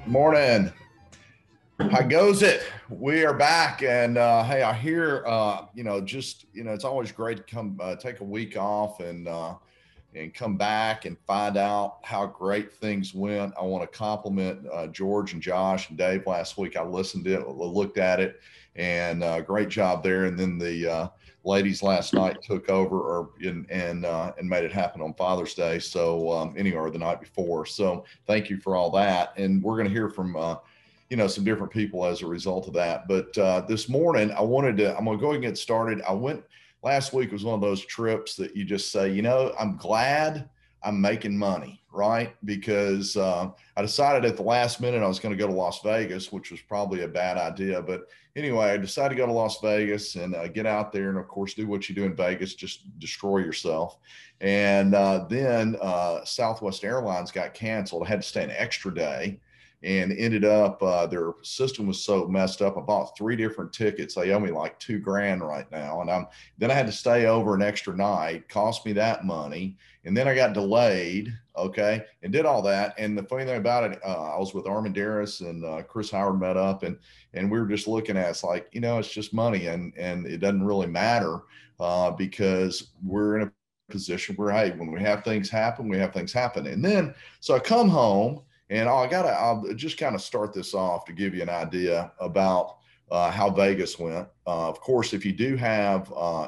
Morning. How goes it? We are back, and hey, I hear it's always great to come take a week off and come back and find out how great things went. I want to compliment George and Josh and Dave last week. I listened to it, looked at it, and great job there. And then the ladies last night took over and made it happen on Father's Day. So anyway, or the night before. So thank you for all that. And we're going to hear from some different people as a result of that. But this morning, I'm going to go ahead and get started. I went last week was one of those trips that you just say, I'm glad I'm making money, right? Because I decided at the last minute I was going to go to Las Vegas, which was probably a bad idea. But anyway, I decided to go to Las Vegas and get out there and, of course, do what you do in Vegas, just destroy yourself. And then Southwest Airlines got canceled. I had to stay an extra day and ended up their system was so messed up. I bought 3 different tickets. They owe me like $2,000 right now, and then I had to stay over an extra night. Cost me that money, and then I got delayed. Okay, and did all that. And the funny thing about it, I was with Armandaris and Chris Howard met up, and we were just looking at it's like it's just money, and it doesn't really matter because we're in a position where hey, when we have things happen, we have things happen. And then so I come home. And I'll just kind of start this off to give you an idea about how Vegas went. Of course, if you do have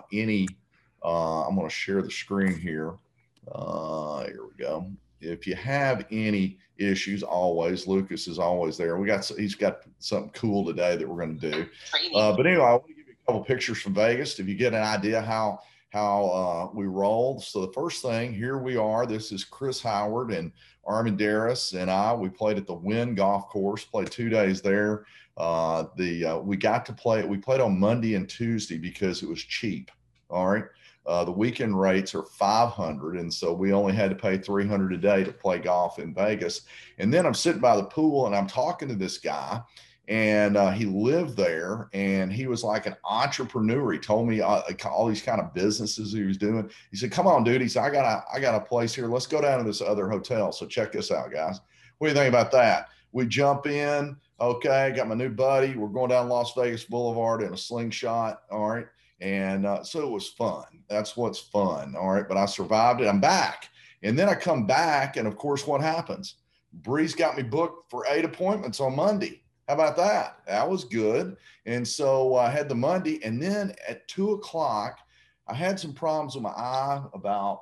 I'm going to share the screen here. Here we go. If you have any issues, always Lucas is always there. He's got something cool today that we're going to do. But anyway, I want to give you a couple pictures from Vegas if you get an idea how we rolled. So the first thing, here we are. This is Chris Howard and Armandaris and I. We played at the Wynn Golf Course. Played 2 days there. We got to play. We played on Monday and Tuesday because it was cheap. All right. The weekend rates are 500, and so we only had to pay 300 a day to play golf in Vegas. And then I'm sitting by the pool and I'm talking to this guy. And he lived there, and he was like an entrepreneur. He told me all these kind of businesses he was doing. He said, "Come on, dude." He said, I got a place here. Let's go down to this other hotel. So check this out, guys. What do you think about that? We jump in. Okay, got my new buddy. We're going down Las Vegas Boulevard in a slingshot. All right, and so it was fun. That's what's fun. All right, but I survived it. I'm back, and then I come back, and of course, what happens? Bree's got me booked for 8 appointments on Monday. How about that? That was good. And so I had the Monday, and then at 2 o'clock, I had some problems with my eye about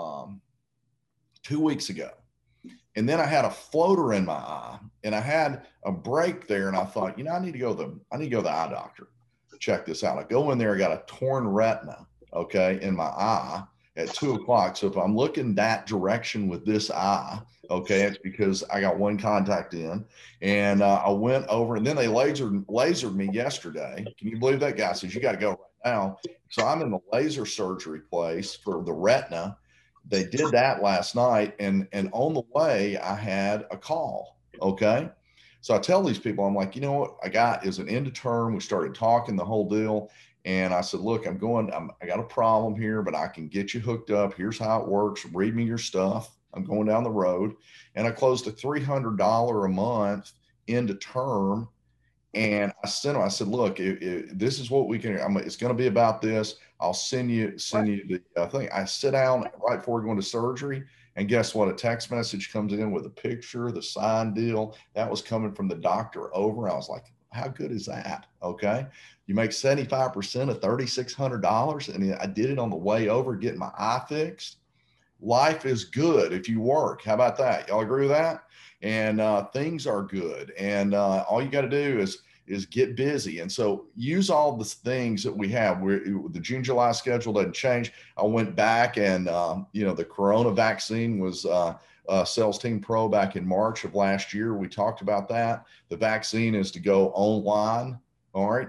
2 weeks ago. And then I had a floater in my eye, and I had a break there, and I thought, I need to go to the eye doctor. Check this out. I go in there, I got a torn retina, okay, in my eye at 2 o'clock. So if I'm looking that direction with this eye, okay, it's because I got one contact in, and I went over, and then they lasered me yesterday. Can you believe that? Guy says you got to go right now. So I'm in the laser surgery place for the retina. They did that last night, and on the way I had a call. Okay, so I tell these people, I'm like, what I got is an end of term. We started talking the whole deal. And I said, look, I got a problem here, but I can get you hooked up. Here's how it works. Read me your stuff. I'm going down the road. And I closed a $300 a month into term. And I sent him, I said, look, this is what we can, it's going to be about this. I'll send you the thing. I sit down right before going to surgery. And guess what? A text message comes in with a picture, the signed deal. That was coming from the doctor over. I was like, how good is that? Okay. You make 75% of $3,600. And I did it on the way over, getting my eye fixed. Life is good if you work. How about that? Y'all agree with that? And things are good. And all you got to do is get busy. And so use all the things that we have. The June, July schedule doesn't change. I went back and, the Corona vaccine was Sales Team Pro back in March of last year. We talked about that. The vaccine is to go online. All right.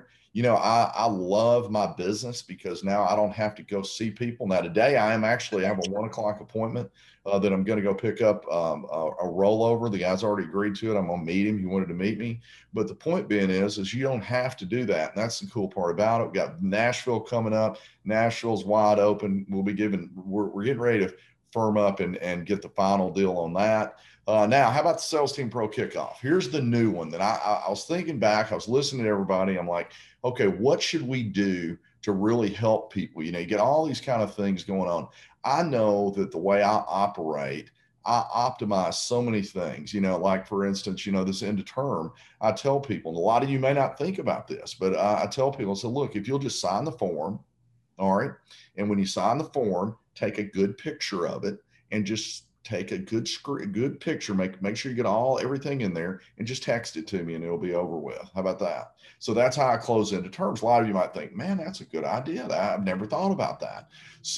I love my business because now I don't have to go see people. Now today I have a 1 o'clock appointment that I'm going to go pick up a rollover. The guy's already agreed to it. I'm going to meet him. He wanted to meet me. But the point being is you don't have to do that. And that's the cool part about it. We got Nashville coming up. Nashville's wide open. We're getting ready to firm up and get the final deal on that. Now, how about the Sales Team Pro Kickoff? Here's the new one that I was thinking back. I was listening to everybody. I'm like, okay, what should we do to really help people? You know, you get all these kind of things going on. I know that the way I operate, I optimize so many things, you know, like for instance, you know, this end of term, I tell people, and a lot of you may not think about this, but I tell people, I say, look, if you'll just sign the form, all right. And when you sign the form, take a good picture of it and just take a good picture, make sure you get everything in there and just text it to me and it'll be over with. How about that? So that's how I close into terms. A lot of you might think, man, that's a good idea. I've never thought about that.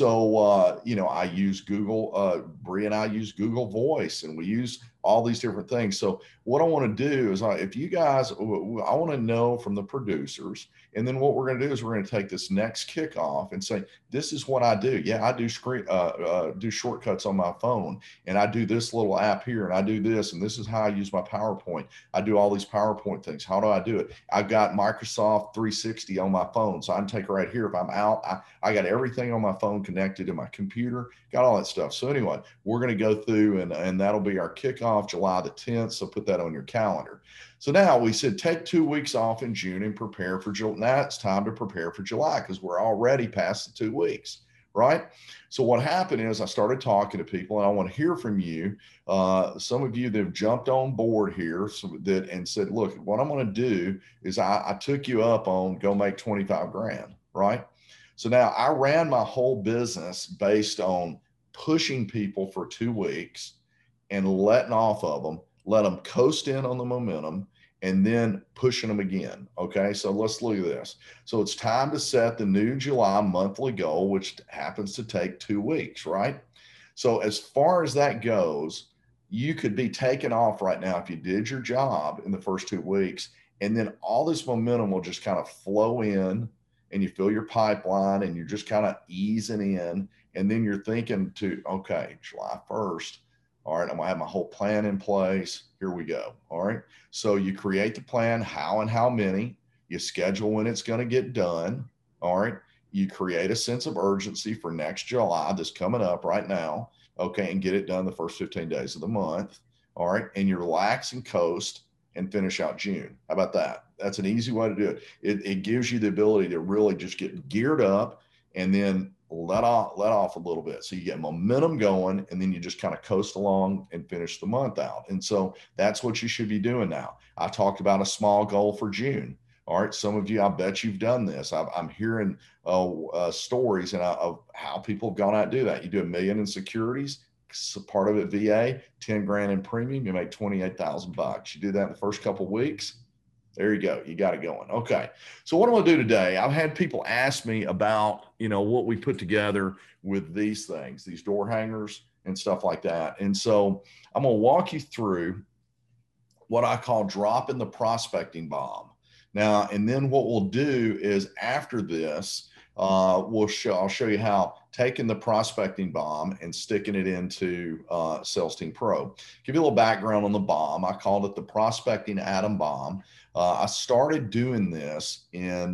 So, you know, I use Google, Bree and I use Google Voice, and we use all these different things. So what I want to do is if you guys, I want to know from the producers, and then what we're going to do is we're going to take this next kickoff and say, this is what I do. Yeah, I do do shortcuts on my phone, and I do this little app here, and I do this, and this is how I use my PowerPoint. I do all these PowerPoint things. How do I do it? I've got Microsoft 360 on my phone, so I can take it right here. If I'm out, I got everything on my phone connected to my computer, got all that stuff. So anyway, we're going to go through, and that'll be our kickoff July the 10th. So put that on your calendar. So now we said take 2 weeks off in June and prepare for July. Now it's time to prepare for July because we're already past the 2 weeks, right? So what happened is I started talking to people, and I want to hear from you. Some of you that have jumped on board here and said, look, what I'm going to do is I took you up on go make 25 grand, right? So now I ran my whole business based on pushing people for 2 weeks and letting off of them, let them coast in on the momentum, and then pushing them again. Okay, so let's look at this. So it's time to set the new July monthly goal, which happens to take 2 weeks, right? So as far as that goes, you could be taken off right now if you did your job in the first 2 weeks, and then all this momentum will just kind of flow in, and you fill your pipeline, and you're just kind of easing in, and then you're thinking to, okay, July 1st, all right, I'm gonna have my whole plan in place. Here we go. All right. So you create the plan, how and how many, you schedule when it's going to get done. All right. You create a sense of urgency for next July that's coming up right now. Okay. And get it done the first 15 days of the month. All right. And you relax and coast and finish out June. How about that? That's an easy way to do it. It gives you the ability to really just get geared up and then let off a little bit. So you get momentum going, and then you just kind of coast along and finish the month out. And so that's what you should be doing now. I talked about a small goal for June. All right. Some of you, I bet you've done this. I'm hearing stories of how people have gone out and do that. You do $1 million in securities, part of it VA, 10 grand in premium, you make 28,000 bucks. You do that in the first couple of weeks. There you go. You got it going. Okay. So what I'm going to do today, I've had people ask me about, you know, what we put together with these things, these door hangers and stuff like that. And so I'm going to walk you through what I call dropping the prospecting bomb. Now, and then what we'll do is after this, I'll show you how taking the prospecting bomb and sticking it into Sales Team Pro. Give you a little background on the bomb. I called it the prospecting atom bomb. I started doing this in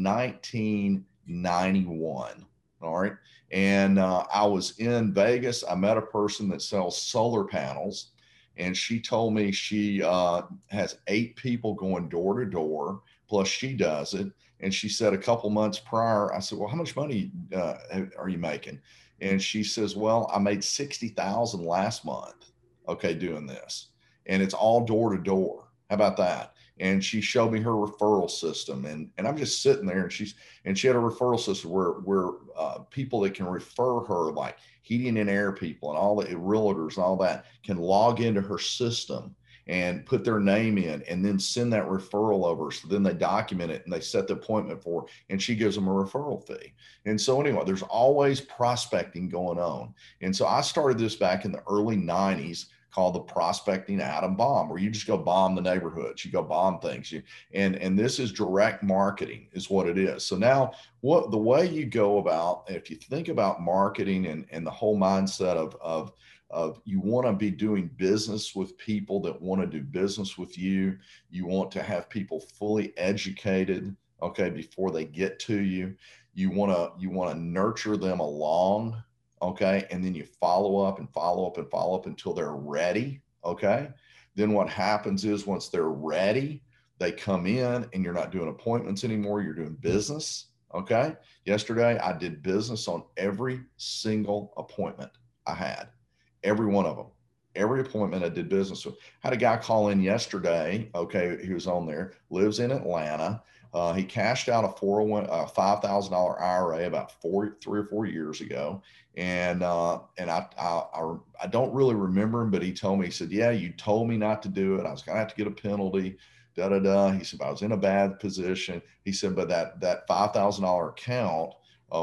1991. All right. And I was in Vegas. I met a person that sells solar panels, and she told me she has 8 people going door to door, plus she does it. And she said a couple months prior, I said, well, how much money are you making? And she says, well, I made 60,000 last month. Okay, doing this. And it's all door to door. How about that? And she showed me her referral system, and I'm just sitting there, and she had a referral system where people that can refer her, like heating and air people and all the realtors and all that, can log into her system and put their name in and then send that referral over. So then they document it and they set the appointment for, and she gives them a referral fee. And so anyway, there's always prospecting going on. And so I started this back in the early 90s, called the prospecting atom bomb, where you just go bomb the neighborhoods, you go bomb things. And this is direct marketing is what it is. So now the way you go about, if you think about marketing and the whole mindset of you want to be doing business with people that want to do business with you. You want to have people fully educated, okay, before they get to you. You want to nurture them along, okay, and then you follow up and follow up and follow up until they're ready, Okay. Then what happens is once they're ready, they come in and you're not doing appointments anymore. You're doing business. Okay. Yesterday, I did business on every single appointment I had, every one of them. Every appointment I did business with. Had a guy call in yesterday. Okay. He was on there, lives in Atlanta. He cashed out a 401, $5,000 IRA about 3 or 4 years ago. And I don't really remember him, but he told me, he said, yeah, you told me not to do it. I was going to have to get a penalty, da, da, da. He said, I was in a bad position. He said, but that $5,000 account,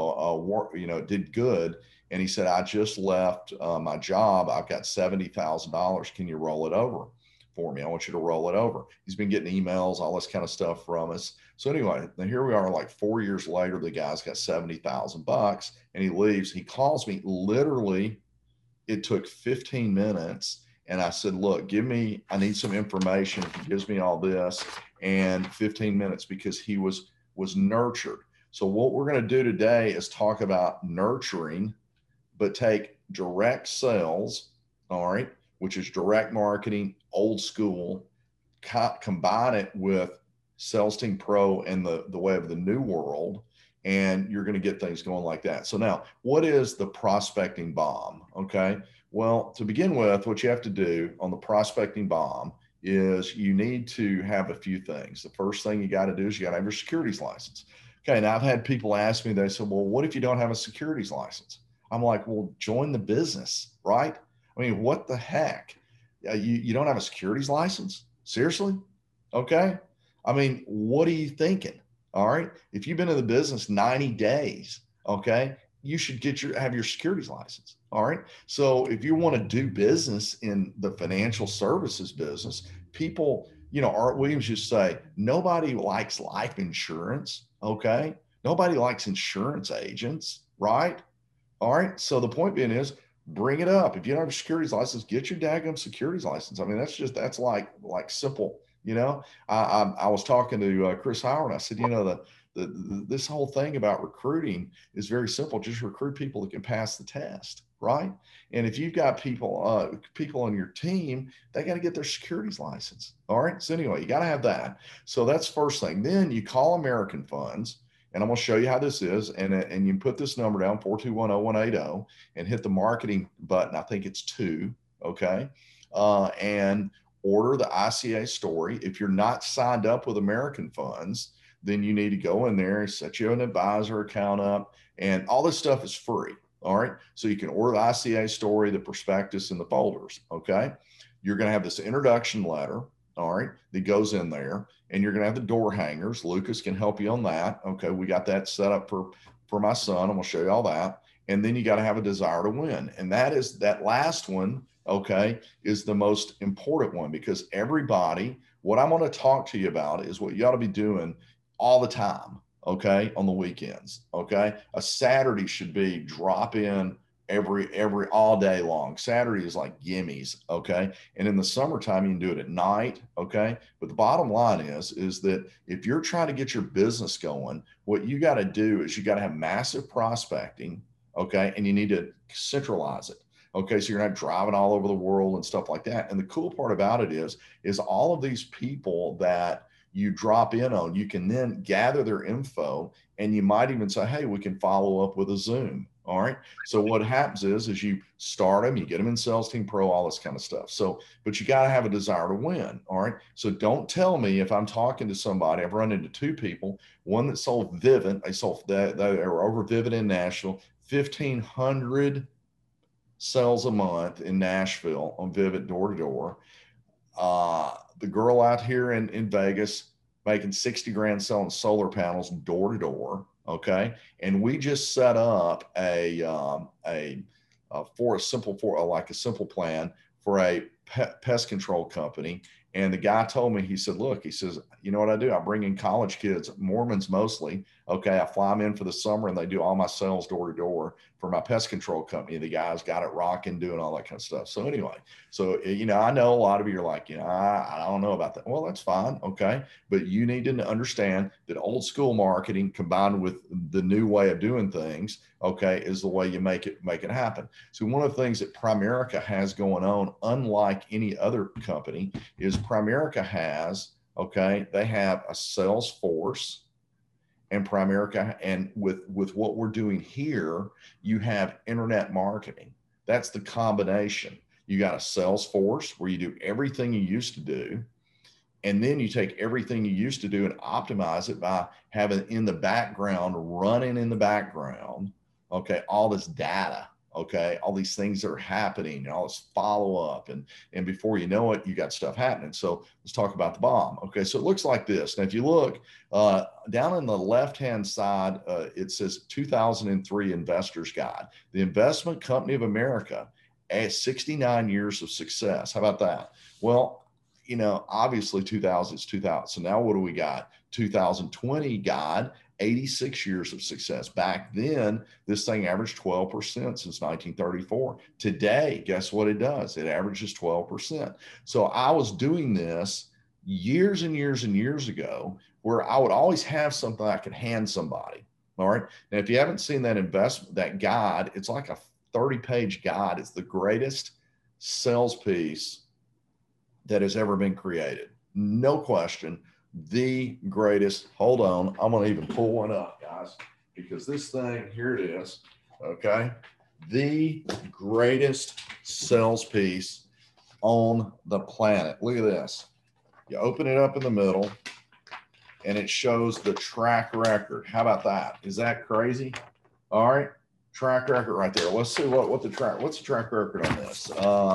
it did good. And he said, I just left my job. I've got $70,000. Can you roll it over for me? I want you to roll it over. He's been getting emails, all this kind of stuff from us. So anyway, here we are, like 4 years later. The guy's got $70,000, and he leaves. He calls me. Literally, it took 15 minutes, and I said, "Look, I need some information." He gives me all this, and 15 minutes because he was nurtured. So what we're going to do today is talk about nurturing, but take direct sales, all right, which is direct marketing, old school, combine it with Sales Team Pro and the way of the new world, and you're going to get things going like that. So now, what is the prospecting bomb? Okay. Well, to begin with, what you have to do on the prospecting bomb is you need to have a few things. The first thing you got to do is you got to have your securities license. Okay. Now I've had people ask me, they said, well, what if you don't have a securities license? I'm like, well, join the business, right? I mean, what the heck? You don't have a securities license? Seriously? Okay. I mean, what are you thinking? All right. If you've been in the business 90 days, okay, you should have your securities license. All right. So if you want to do business in the financial services business, people, Art Williams used to say, nobody likes life insurance. Okay. Nobody likes insurance agents, right? All right. So the point being is, bring it up. If you don't have a securities license, get your daggum securities license. I mean, that's like simple. I was talking to Chris Howard. I said, this whole thing about recruiting is very simple. Just recruit people that can pass the test, right? And if you've got people on your team, they got to get their securities license. All right. So anyway, you got to have that. So that's first thing. Then you call American Funds. And I'm going to show you how this is. And you put this number down, 4210180, and hit the marketing button. I think it's 2. Okay. And order the ICA story. If you're not signed up with American Funds, then you need to go in there and set you an advisor account up. And all this stuff is free. All right. So you can order the ICA story, the prospectus, and the folders. Okay. You're going to have this introduction letter. All right. That goes in there, and you're going to have the door hangers. Lucas can help you on that. Okay. We got that set up for my son. I'm going to show you all that. And then you got to have a desire to win. And that last one, okay, is the most important one, because what I'm going to talk to you about is what you ought to be doing all the time. Okay. On the weekends. Okay. A Saturday should be drop in every all day long. Saturday is like gimmies. Okay. And in the summertime, you can do it at night. Okay. But the bottom line is that if you're trying to get your business going, what you got to do is you got to have massive prospecting. Okay. And you need to centralize it. Okay. So you're not driving all over the world and stuff like that. And the cool part about it is all of these people that you drop in on, you can then gather their info, and you might even say, hey, we can follow up with a Zoom. All right. So what happens is you start them, you get them in Sales Team Pro, all this kind of stuff. So, but you got to have a desire to win. All right. So don't tell me if I'm talking to somebody. I've run into 2 people, one that sold Vivint. They were over Vivint in Nashville, 1,500 sales a month in Nashville on Vivint door to door. The girl out here in Vegas making 60 grand selling solar panels door to door. Okay. And we just set up like a simple plan for a pest control company. And the guy told me, he said, look, he says, you know what I do? I bring in college kids, Mormons mostly. Okay. I fly them in for the summer and they do all my sales door to door for my pest control company. The guys got it rocking, doing all that kind of stuff. So anyway, so, you know, I know a lot of you are like, you know, I don't know about that. Well, that's fine. Okay. But you need to understand that old school marketing combined with the new way of doing things, okay, is the way you make it happen. So one of the things that Primerica has going on, unlike any other company, is Primerica has, okay, they have a sales force, and Primerica, and with what we're doing here, you have internet marketing. That's the combination. You got a sales force where you do everything you used to do, and then you take everything you used to do and optimize it by having in the background, running in the background, okay, all this data, okay, all these things that are happening, and all this follow up, and before you know it, you got stuff happening. So let's talk about the bomb. Okay, so it looks like this. Now, if you look down in the left-hand side, it says 2003 Investors Guide, the Investment Company of America, 69 years of success. How about that? Well, you know, obviously 2000 is 2000. So now what do we got? 2020 guide, 86 years of success. Back then, this thing averaged 12% since 1934. Today, guess what it does? It averages 12%. So I was doing this years and years and years ago where I would always have something I could hand somebody. All right. Now, if you haven't seen that guide, it's like a 30-page guide. It's the greatest sales piece that has ever been created. No question, the greatest. Hold on, I'm gonna even pull one up, guys, because this thing, here it is, okay? The greatest sales piece on the planet. Look at this. You open it up in the middle and it shows the track record. How about that? Is that crazy? All right, track record right there. Let's see what's the track record on this.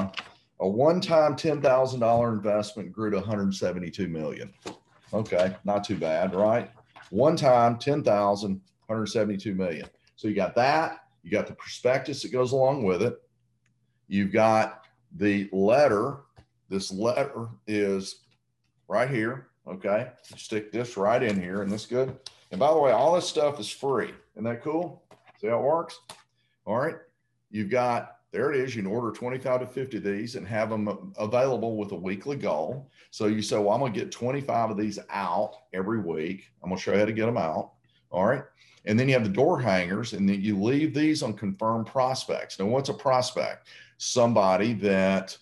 A one-time $10,000 investment grew to 172 million. Okay, not too bad, right? One time, 10,000, 172 million. So you got that. You got the prospectus that goes along with it. You've got the letter. This letter is right here. Okay, you stick this right in here, and this good. And by the way, all this stuff is free. Isn't that cool? See how it works? All right, you've got. There it is. You can order 25 to 50 of these and have them available with a weekly goal. So you say, well, I'm going to get 25 of these out every week. I'm going to show you how to get them out. All right. And then you have the door hangers, and then you leave these on confirmed prospects. Now, what's a prospect? Somebody that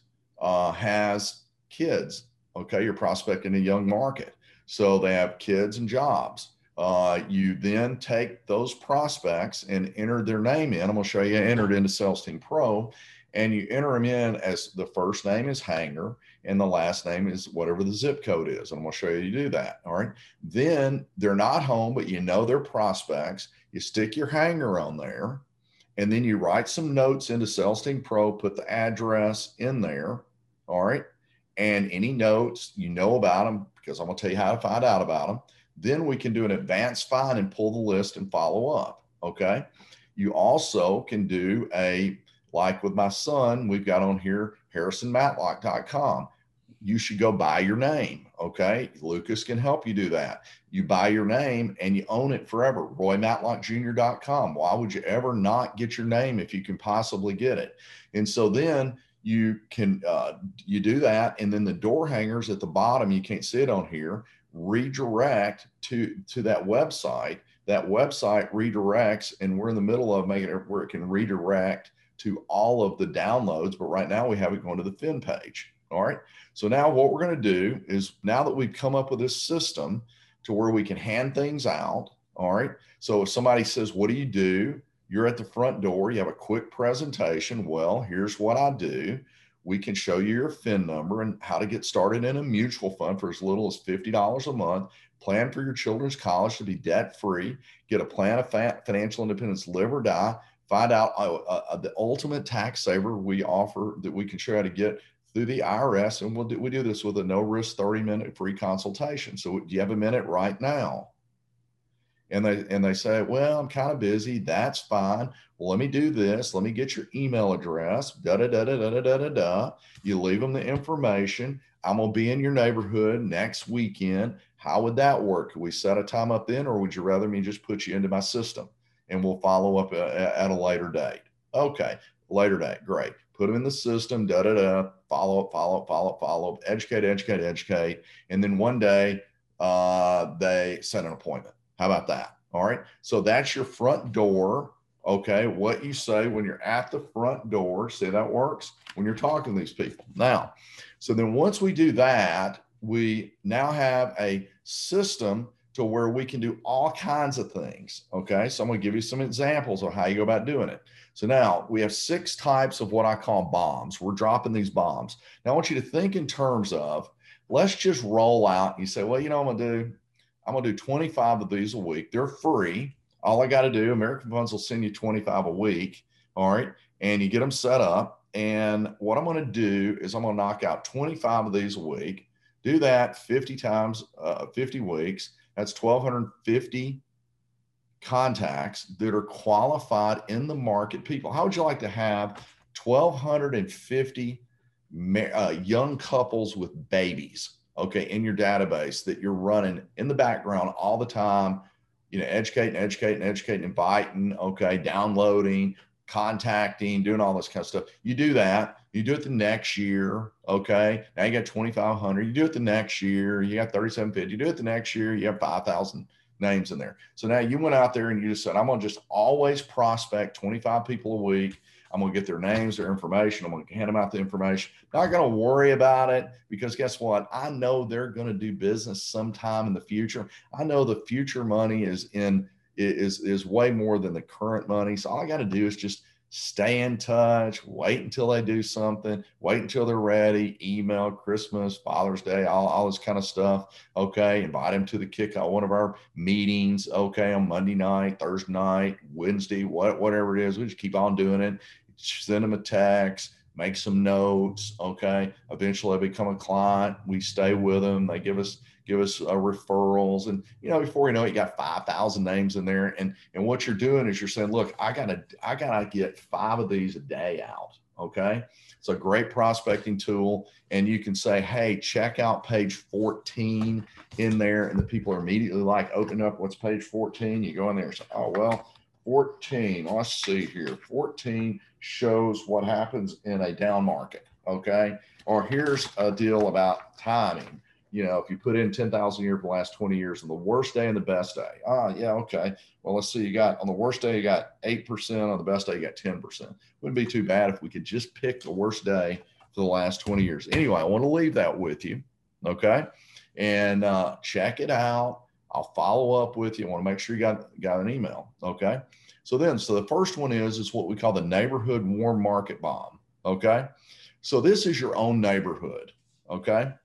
has kids. Okay. You're prospecting a young market. So they have kids and jobs. You then take those prospects and enter their name in. I'm going to show you entered into Sales Team Pro, and you enter them in as the first name is Hanger and the last name is whatever the zip code is. And I'm going to show you to do that. All right. Then they're not home, but you know they're prospects. You stick your Hanger on there, and then you write some notes into Sales Team Pro, put the address in there. All right. And any notes you know about them, because I'm going to tell you how to find out about them. Then we can do an advanced find and pull the list and follow up. Okay. You also can do like with my son, we've got on here, harrisonmatlock.com. You should go buy your name. Okay. Lucas can help you do that. You buy your name and you own it forever. RoyMatlockJr.com. Why would you ever not get your name if you can possibly get it? And so then you can, you do that. And then the door hangers at the bottom, you can't see it on here, redirect to that website. That website redirects, and we're in the middle of making it where it can redirect to all of the downloads. But right now we have it going to the Fin page. All right. So now what we're going to do is, now that we've come up with this system to where we can hand things out. All right. So if somebody says, what do you do? You're at the front door. You have a quick presentation. Well, here's what I do. We can show you your FIN number and how to get started in a mutual fund for as little as $50 a month. Plan for your children's college to be debt-free. Get a plan of financial independence, live or die. Find out the ultimate tax saver we offer that we can show you how to get through the IRS. And we do this with a no-risk 30-minute free consultation. So do you have a minute right now? And they say, well, I'm kind of busy. That's fine. Well, let me do this. Let me get your email address. Da da da da da da da da da. You leave them the information. I'm gonna be in your neighborhood next weekend. How would that work? Could we set a time up then, or would you rather me just put you into my system and we'll follow up at a later date? Okay, later date, great. Put them in the system. Da da da. Follow up, follow up, follow up, follow up. Educate, educate, educate. And then one day they set an appointment. How about that? All right. So that's your front door. Okay. What you say when you're at the front door. See, that works when you're talking to these people. Now, so then once we do that, we now have a system to where we can do all kinds of things. Okay. So I'm going to give you some examples of how you go about doing it. So now we have 6 types of what I call bombs. We're dropping these bombs. Now I want you to think in terms of, let's just roll out. You say, well, you know what I'm going to do 25 of these a week. They're free. All I got to do, American Funds will send you 25 a week. All right. And you get them set up. And what I'm going to do is I'm going to knock out 25 of these a week. Do that 50 times, 50 weeks. That's 1,250 contacts that are qualified in the market people. How would you like to have 1,250 young couples with babies, okay, in your database that you're running in the background all the time, you know, educating, inviting, okay, downloading, contacting, doing all this kind of stuff. You do that. You do it the next year, okay? Now you got 2,500. You do it the next year. You got 3,750. You do it the next year. You have 5,000 names in there. So now you went out there and you just said, I'm going to just always prospect 25 people a week. I'm going to get their names, their information. I'm going to hand them out the information. Not going to worry about it because guess what? I know they're going to do business sometime in the future. I know the future money is way more than the current money. So all I got to do is just stay in touch, wait until they do something, wait until they're ready, email, Christmas, Father's Day, all this kind of stuff. Okay. Invite them to the kickoff, one of our meetings. Okay. On Monday night, Thursday night, Wednesday, whatever it is. We just keep on doing it. Send them a text, make some notes. Okay. Eventually they become a client. We stay with them. They give us referrals. And, you know, before you know it, you got 5,000 names in there. And what you're doing is you're saying, look, I gotta get 5 of these a day out. Okay. It's a great prospecting tool. And you can say, hey, check out page 14 in there. And the people are immediately like, open up, what's page 14? You go in there and say, oh, well, 14, let's see here. 14 shows what happens in a down market. Okay. Or here's a deal about timing. You know, if you put in 10,000 a year for the last 20 years on the worst day and the best day. Yeah, okay. Well, let's see. You got on the worst day, you got 8%. On the best day, you got 10%. Wouldn't be too bad if we could just pick the worst day for the last 20 years. Anyway, I want to leave that with you. Okay. And check it out. I'll follow up with you. I want to make sure you got an email. Okay. So the first one is what we call the neighborhood warm market bomb. Okay. So this is your own neighborhood. Okay.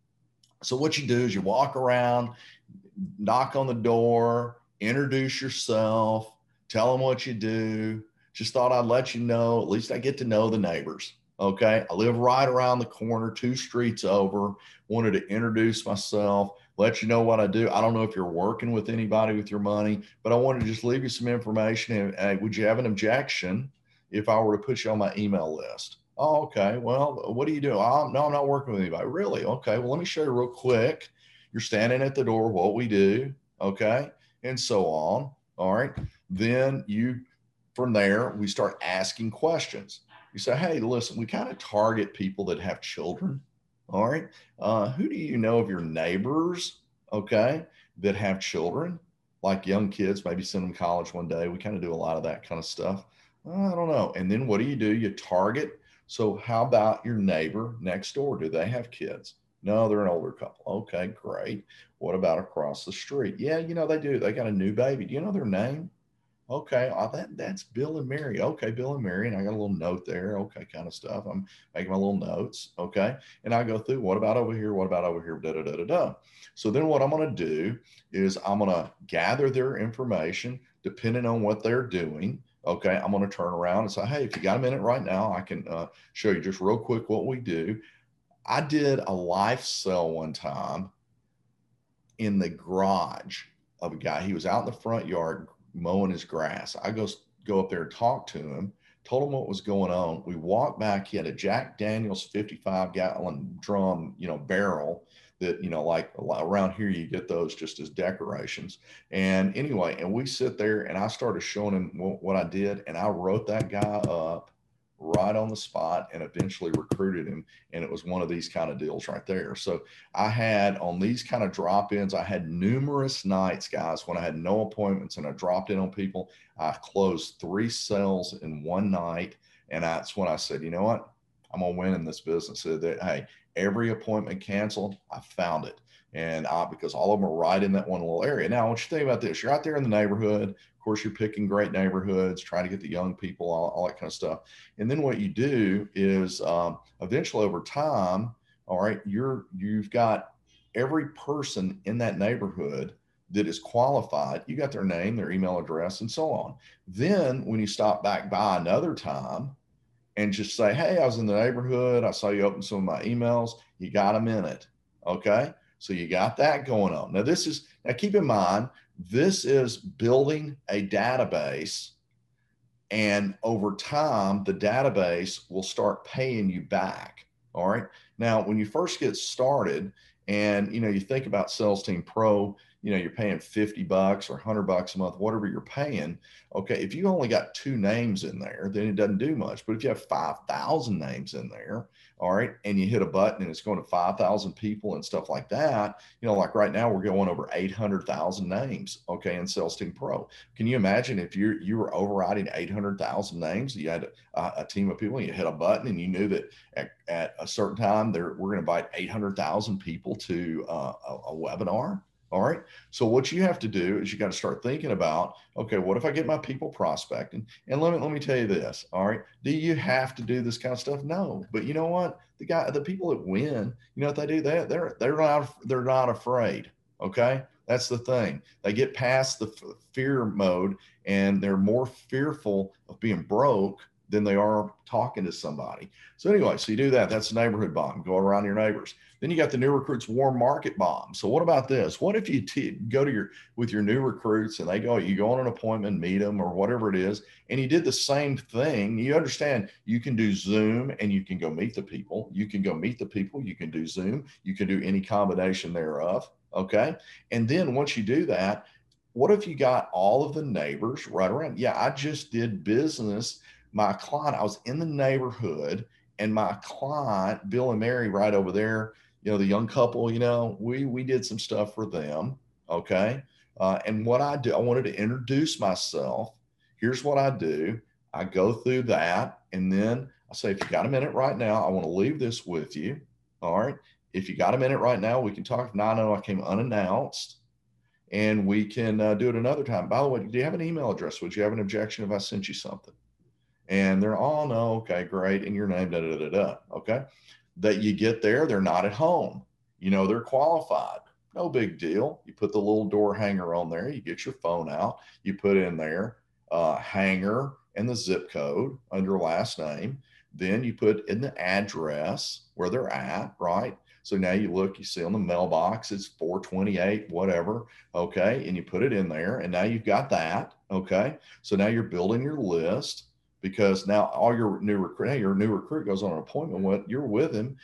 So what you do is you walk around, knock on the door, introduce yourself, tell them what you do. Just thought I'd let you know, at least I get to know the neighbors. Okay. I live right around the corner, 2 streets over. Wanted to introduce myself, let you know what I do. I don't know if you're working with anybody with your money, but I wanted to just leave you some information. And would you have an objection if I were to put you on my email list? Oh, okay. Well, what do you do? Oh, no, I'm not working with anybody. Really? Okay. Well, let me show you real quick. You're standing at the door, what we do. Okay. And so on. All right. Then from there, we start asking questions. You say, hey, listen, we kind of target people that have children. All right. Who do you know of your neighbors? Okay. That have children, like young kids, maybe send them to college one day. We kind of do a lot of that kind of stuff. I don't know. And then what do? You target. So how about your neighbor next door? Do they have kids? No, they're an older couple. Okay, great. What about across the street? Yeah, they do. They got a new baby. Do you know their name? Okay, that's Bill and Mary. Okay, Bill and Mary. And I got a little note there. Okay, kind of stuff. I'm making my little notes. Okay. And I go through, what about over here? What about over here? Da, da, da, da, da. So then what I'm going to do is I'm going to gather their information depending on what they're doing. Okay. I'm going to turn around and say, hey, if you got a minute right now, I can show you just real quick what we do. I did a life sale one time in the garage of a guy. He was out in the front yard mowing his grass. I go up there and talk to him, told him what was going on. We walked back. He had a Jack Daniels 55-gallon drum, barrel that, like around here, you get those just as decorations. And anyway, and we sit there and I started showing him what I did. And I wrote that guy up right on the spot and eventually recruited him. And it was one of these kind of deals right there. So I had on these kind of drop-ins, I had numerous nights, guys, when I had no appointments and I dropped in on people. I closed 3 sales in one night. And that's when I said, you know what? I'm going to win in this business. So that, hey, every appointment canceled, I found it. And because all of them are right in that one little area. Now, I want you to think about this. You're out there in the neighborhood. Of course, you're picking great neighborhoods, trying to get the young people, all that kind of stuff. And then what you do is eventually over time, all right, you've got every person in that neighborhood that is qualified. You got their name, their email address, and so on. Then when you stop back by another time and just say, hey, I was in the neighborhood. I saw you open some of my emails. You got them in it. Okay. So you got that going on. Now keep in mind, this is building a database, and over time, the database will start paying you back. All right. Now, when you first get started and, you think about Sales Team Pro, you're paying $50 or $100 a month, whatever you're paying. Okay. If you only got 2 names in there, then it doesn't do much. But if you have 5,000 names in there, all right, and you hit a button and it's going to 5,000 people and stuff like that, like right now we're going over 800,000 names, okay, in Sales Team Pro. Can you imagine if you were overriding 800,000 names, you had a team of people, and you hit a button and you knew that at a certain time we're going to invite 800,000 people to a webinar? All right. So what you have to do is you got to start thinking about, okay, what if I get my people prospecting? And let me tell you this. All right. Do you have to do this kind of stuff? No. But you know what? The people that win, what they do, they're not afraid. Okay. That's the thing. They get past the fear mode and they're more fearful of being broke than they are talking to somebody. So anyway, so you do that. That's the neighborhood bomb. Go around your neighbors. Then you got the new recruits warm market bomb. So what about this? What if you go to with your new recruits and you go on an appointment, meet them or whatever it is, and you did the same thing. You understand you can do Zoom and you can go meet the people. You can go meet the people. You can do Zoom. You can do any combination thereof. Okay. And then once you do that, what if you got all of the neighbors right around? Yeah, I just did business. My client, I was in the neighborhood and my client, Bill and Mary right over there, the young couple, we did some stuff for them. Okay. And what I do, I wanted to introduce myself. Here's what I do. I go through that. And then I say, if you got a minute right now, I want to leave this with you. All right. If you got a minute right now, we can talk. Now I know I came unannounced and we can do it another time. By the way, do you have an email address? Would you have an objection if I sent you something? And they're all, no, okay, great. And your name, okay. That you get there, they're not at home. They're qualified. No big deal. You put the little door hanger on there. You get your phone out. You put in there hanger and the zip code under last name. Then you put in the address where they're at, right? So now you look, you see on the mailbox, it's 428, whatever. Okay. And you put it in there and now you've got that. Okay. So now you're building your list. Because now all your new recruit goes on an appointment you're with him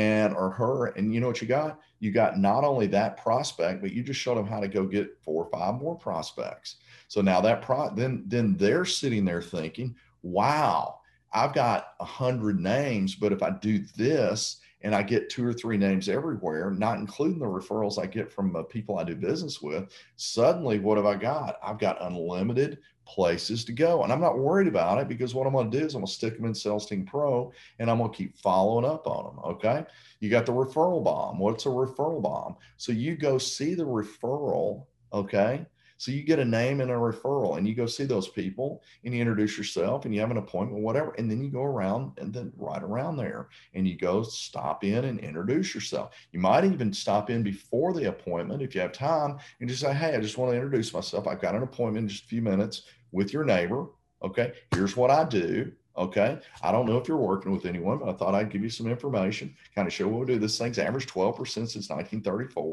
or her. And you know what you got? You got not only that prospect, but you just showed them how to go get 4 or 5 more prospects. So now then they're sitting there thinking, wow, I've got 100 names, but if I do this and I get 2 or 3 names everywhere, not including the referrals I get from people I do business with, suddenly what have I got? I've got unlimited places to go. And I'm not worried about it because what I'm going to do is I'm going to stick them in Sales Team Pro and I'm going to keep following up on them. Okay. You got the referral bomb. What's a referral bomb? So you go see the referral. Okay. So you get a name and a referral and you go see those people and you introduce yourself and you have an appointment, whatever. And then you go around and then right around there and you go stop in and introduce yourself. You might even stop in before the appointment if you have time and just say, hey, I just want to introduce myself. I've got an appointment in just a few minutes with your neighbor. Okay. Here's what I do. Okay. I don't know if you're working with anyone, but I thought I'd give you some information, kind of show what we do. This thing's averaged 12% since 1934.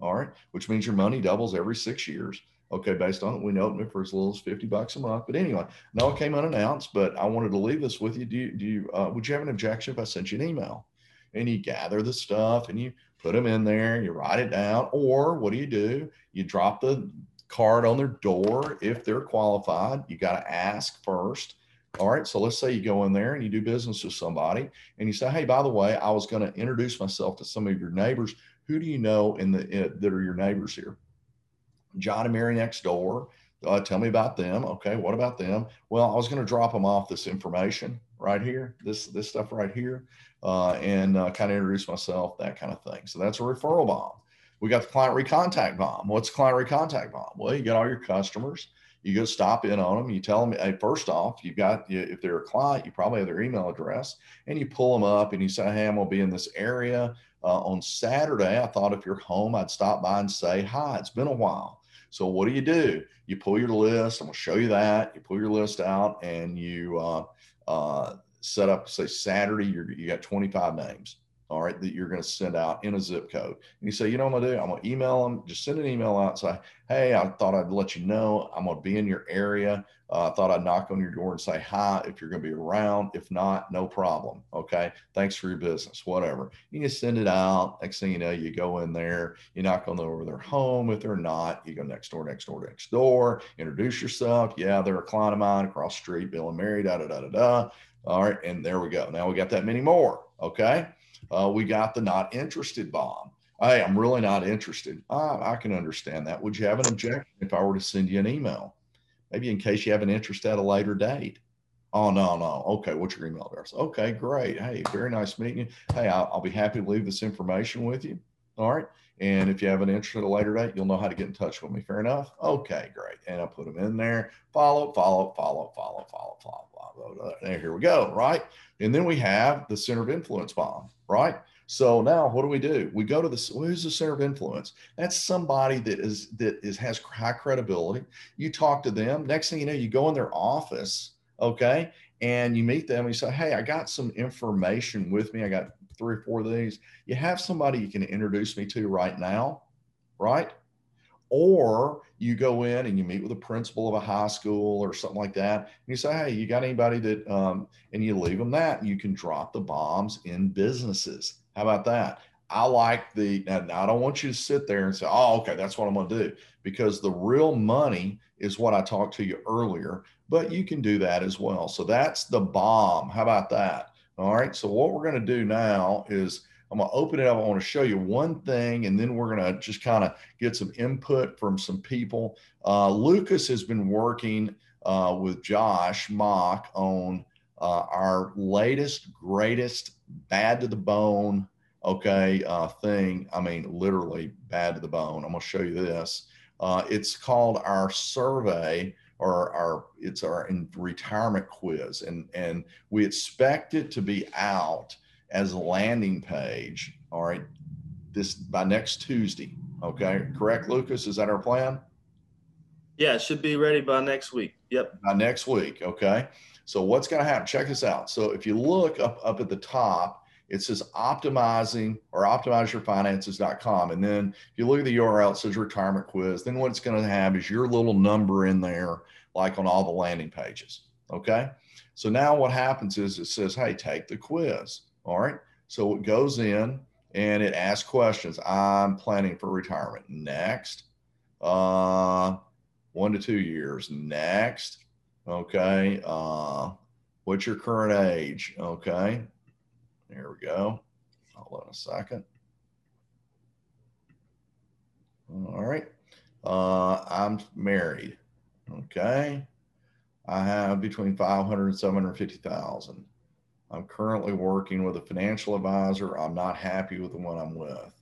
All right. Which means your money doubles every 6 years. Okay. Based on it, we open it for as little as $50 a month. But anyway, no, it came unannounced, but I wanted to leave this with you. Would you have an objection if I sent you an email and you gather the stuff and you put them in there, you write it down, or what do? You drop the card on their door. If they're qualified, you got to ask first. All right. So let's say you go in there and you do business with somebody and you say, hey, by the way, I was going to introduce myself to some of your neighbors. Who do you know that are your neighbors here? John and Mary next door. Tell me about them. Okay, what about them? Well, I was going to drop them off this information right here, this stuff right here, and kind of introduce myself, that kind of thing. So that's a referral bomb. We got the client recontact bomb. What's client recontact bomb? Well, you got all your customers. You go stop in on them. You tell them, hey, first off, if they're a client, you probably have their email address, and you pull them up and you say, hey, I'm going to be in this area on Saturday. I thought if you're home, I'd stop by and say hi. It's been a while. So what do? You pull your list. I'm going to show you that. You pull your list out and you set up, say Saturday, you got 25 names, all right, that you're going to send out in a zip code. And you say, you know what I'm going to do? I'm going to email them. Just send an email out and say, hey, I thought I'd let you know I'm going to be in your area. I thought I'd knock on your door and say hi if you're going to be around. If not, no problem. Okay. Thanks for your business, whatever. You just send it out. Next thing you know, you go in there, you knock on over their home. If they're not, you go next door, introduce yourself. Yeah, they're a client of mine across the street, Bill and Mary, da, da, da, da, da. All right. And there we go. Now we got that many more. Okay. We got the not interested bomb. Hey, I'm really not interested. I can understand that. Would you have an objection if I were to send you an email? Maybe in case you have an interest at a later date. Oh, no. Okay. What's your email address? Okay, great. Hey, very nice meeting you. Hey, I'll be happy to leave this information with you. All right. And if you have an interest at a later date, you'll know how to get in touch with me. Fair enough? Okay, great. And I'll put them in there. Follow. And here we go. Right. And then we have the center of influence bomb. Right. So now what do? We go to who's the center of influence? That's somebody that has high credibility. You talk to them. Next thing you know, you go in their office, okay, and you meet them and you say, hey, I got some information with me. I got 3 or 4 of these. You have somebody you can introduce me to right now, right? Or you go in and you meet with a principal of a high school or something like that. And you say, hey, you got anybody that, and you leave them that. You can drop the bombs in businesses. How about that? I like now I don't want you to sit there and say, oh, okay, that's what I'm going to do, because the real money is what I talked to you earlier, but you can do that as well. So that's the bomb. How about that? All right. So what we're going to do now is I'm going to open it up. I want to show you one thing, and then we're going to just kind of get some input from some people. Lucas has been working with Josh Mock on our latest, greatest, bad to the bone, okay, thing. I mean, literally bad to the bone. I'm going to show you this. It's called our survey, or it's our retirement quiz, and we expect it to be out as a landing page, all right, this by next Tuesday. Okay, correct, Lucas? Is that our plan? Yeah, it should be ready by next week. Yep. By next week. Okay. So what's going to happen? Check this out. So if you look up at the top, it says optimizing or optimizeyourfinances.com. And then if you look at the URL, it says retirement quiz. Then what it's going to have is your little number in there, like on all the landing pages. Okay. So now what happens is it says, hey, take the quiz. All right. So it goes in and it asks questions. I'm planning for retirement. Next. 1 to 2 years. Next. Okay. What's your current age? Okay. There we go. Hold on a second. All right. I'm married. Okay. I have between 500 and 750,000. I'm currently working with a financial advisor. I'm not happy with the one I'm with.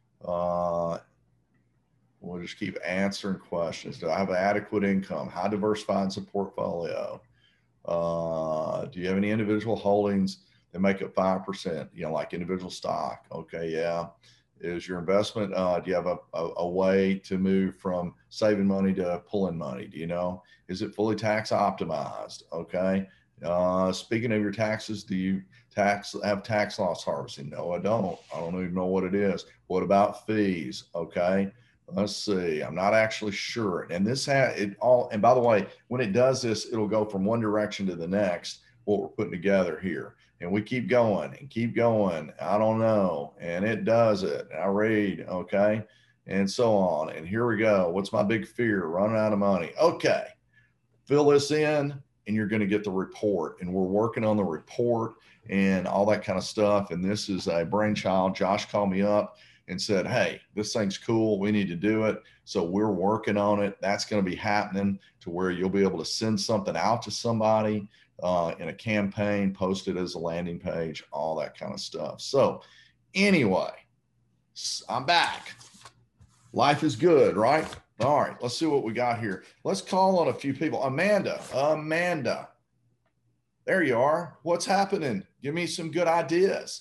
We'll just keep answering questions. Do I have adequate income? How diversified is the portfolio? Do you have any individual holdings that make up 5%? You know, like individual stock. Okay, yeah. Is your investment, do you have a way to move from saving money to pulling money? Do you know? Is it fully tax optimized? Okay. Speaking of your taxes, do have tax loss harvesting? No, I don't. I don't even know what it is. What about fees? Okay. Let's see. I'm not actually sure. And this had it all. And by the way, when it does this, it'll go from one direction to the next, what we're putting together here. And we keep going and keep going. I don't know. And it does it. I read. Okay. And so on. And here we go. What's my big fear? Running out of money. Okay. Fill this in and you're going to get the report. And we're working on the report and all that kind of stuff. And this is a brainchild. Josh called me up and said, hey, this thing's cool. We need to do it. So we're working on it. That's going to be happening to where you'll be able to send something out to somebody in a campaign, post it as a landing page, all that kind of stuff. So anyway, I'm back. Life is good, right? All right, let's see what we got here. Let's call on a few people. Amanda, there you are. What's happening? Give me some good ideas.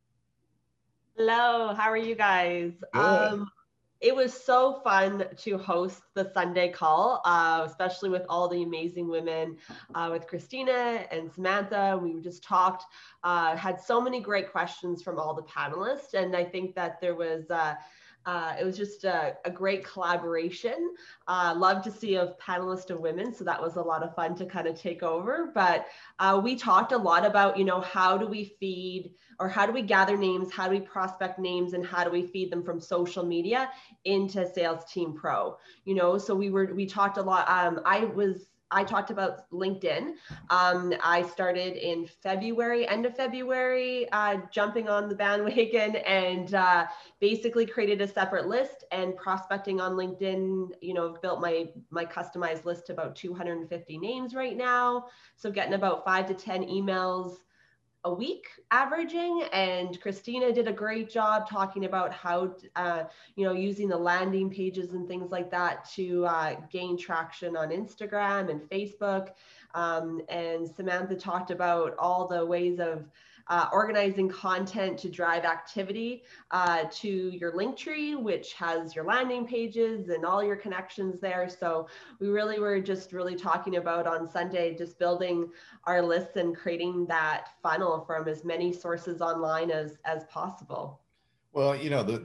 Hello, how are you guys? Good. It was so fun to host the Sunday call, especially with all the amazing women, with Christina and Samantha. We just talked, had so many great questions from all the panelists, and I think that there was it was just a great collaboration. Love to see a panelist of women, so that was a lot of fun to kind of take over. But we talked a lot about, how do we feed, or how do we gather names, how do we prospect names, and how do we feed them from social media into Sales Team Pro? So we talked a lot. I talked about LinkedIn. I started in February, end of February, jumping on the bandwagon and basically created a separate list and prospecting on LinkedIn. Built my customized list to about 250 names right now. So getting about 5 to 10 emails a week averaging. And Christina did a great job talking about how, using the landing pages and things like that to gain traction on Instagram and Facebook. And Samantha talked about all the ways of organizing content to drive activity to your Linktree, which has your landing pages and all your connections there. So we really were just really talking about on Sunday, just building our lists and creating that funnel from as many sources online as possible. Well,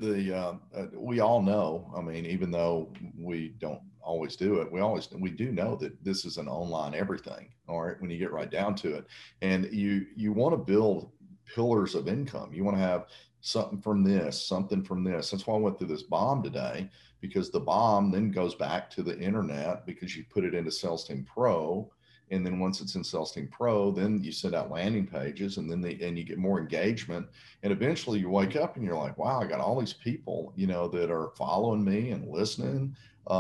we all know, I mean, even though we don't always do it, we do know that this is an online everything, all right, when you get right down to it. And you want to build pillars of income. You want to have something from this, something from this. That's why I went through this bomb today, because the bomb then goes back to the internet because you put it into Sales Team Pro. And then once it's in Sales Team Pro, then you send out landing pages, and then and you get more engagement. And eventually you wake up and you're like, wow, I got all these people, that are following me and listening.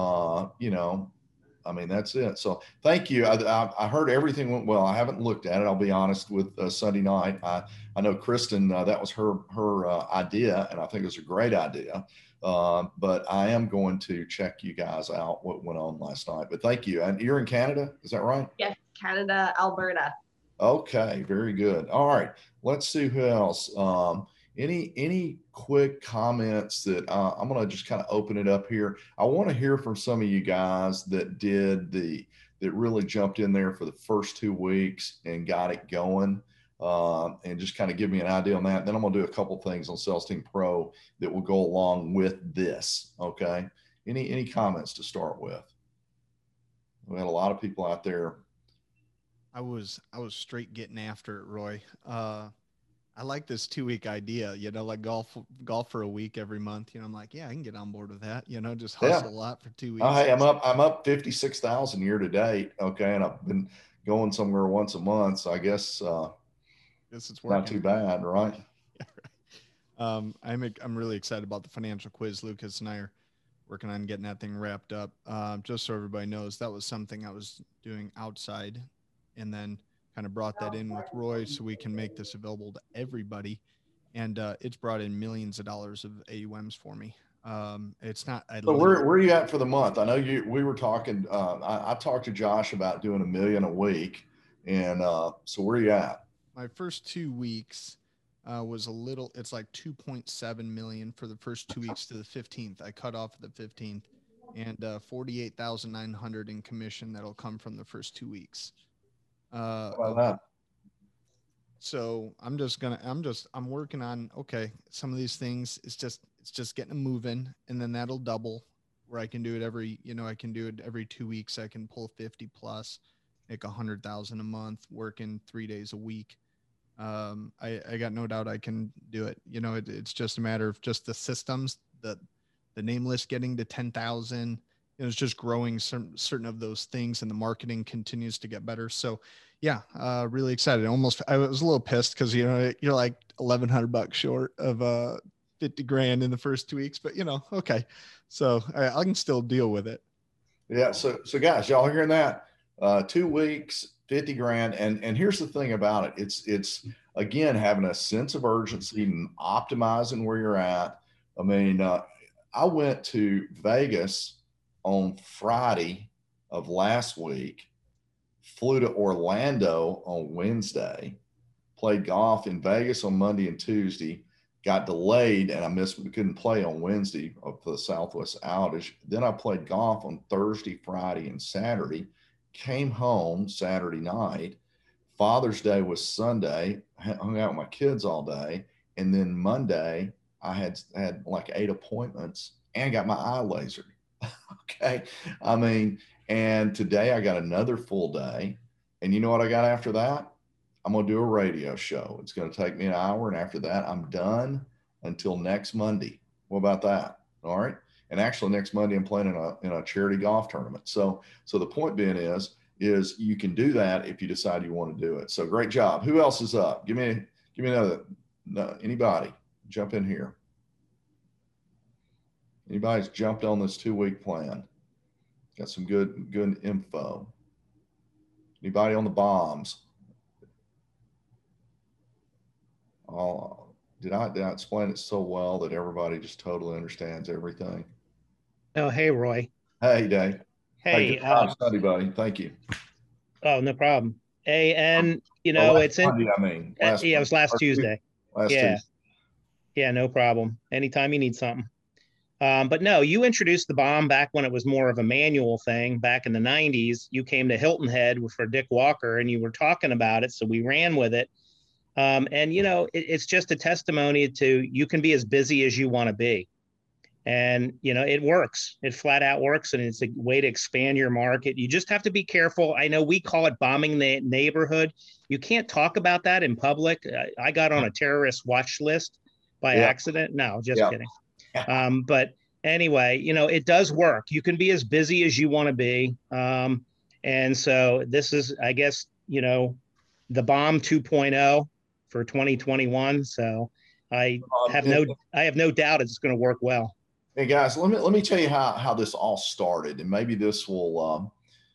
I mean, that's it. So thank you. I heard everything went well. I haven't looked at it. I'll be honest with Sunday night. I know Kristen, that was her idea, and I think it was a great idea. But I am going to check you guys out what went on last night. But thank you. And you're in Canada, is that right? Yes, Canada, Alberta. Okay, very good. All right, let's see who else. Any quick comments that I'm going to just kind of open it up here. I want to hear from some of you guys that really jumped in there for the first 2 weeks and got it going. And just kind of give me an idea on that. Then I'm going to do a couple things on Sales Team Pro that will go along with this. Okay. Any comments to start with? We had a lot of people out there. I was straight getting after it, Roy. I like this 2-week idea, like golf for a week every month. I'm like, yeah, I can get on board with that. Just hustle a lot for 2 weeks. Oh, hey, I'm up 56,000 year to date. Okay. And I've been going somewhere once a month. So I guess, it's working. Not too bad, right? Yeah, right. I'm really excited about the financial quiz. Lucas and I are working on getting that thing wrapped up. Just so everybody knows, that was something I was doing outside, and then kind of brought that in with Roy so we can make this available to everybody. And it's brought in millions of dollars of AUMs for me. It's not. So where are you at for the month? I know we were talking, I talked to Josh about doing $1 million a week. And so where are you at? My first 2 weeks was it's like 2.7 million for the first 2 weeks to the 15th. I cut off the 15th, and 48,900 in commission that'll come from the first 2 weeks. How about that? So I'm working on, okay, some of these things, it's just getting them moving, and then that'll double where I can do it I can do it every 2 weeks. I can pull 50 plus, make 100,000 a month, working 3 days a week. I got no doubt I can do it. It's just a matter of just the systems, the name list getting to 10,000. It's just growing certain of those things, and the marketing continues to get better. So yeah, really excited. I was a little pissed because, you're like $1,100 short of 50 grand in the first 2 weeks, but okay. So I can still deal with it. Yeah. So guys, y'all hearing that? 2 weeks, 50 grand. And here's the thing about it. It's again, having a sense of urgency and optimizing where you're at. I mean, I went to Vegas on Friday of last week, flew to Orlando on Wednesday, played golf in Vegas on Monday and Tuesday, got delayed, and couldn't play on Wednesday for the Southwest outage. Then I played golf on Thursday, Friday, and Saturday, came home Saturday night. Father's Day was Sunday, hung out with my kids all day. And then Monday, I had like 8 appointments and got my eye lasered. Okay. I mean, and today I got another full day. And you know what I got after that? I'm going to do a radio show. It's going to take me an hour. And after that, I'm done until next Monday. What about that? All right. And actually next Monday, I'm playing in a charity golf tournament. So the point being is you can do that if you decide you want to do it. So great job. Who else is up? Give me another, anybody jump in here. Anybody's jumped on this 2-week plan? Got some good info. Anybody on the bombs? Did I explain it so well that everybody just totally understands everything? Oh, hey, Roy. Hey, Dave. Hey, good study, buddy. Thank you. Oh, no problem. Hey, and it's in. Monday, I mean, it was last Tuesday. Tuesday. Yeah, no problem. Anytime you need something. But no, you introduced the bomb back when it was more of a manual thing back in the 90s. You came to Hilton Head for Dick Walker and you were talking about it. So we ran with it. And, it's just a testimony to you can be as busy as you want to be. And, it works. It flat out works. And it's a way to expand your market. You just have to be careful. I know we call it bombing the neighborhood. You can't talk about that in public. I got on a terrorist watch list by accident. No, just kidding. But anyway, it does work. You can be as busy as you want to be. And so this is, I guess, the bomb 2.0 for 2021. So I have no doubt it's going to work well. Hey guys, let me tell you how this all started, and maybe this will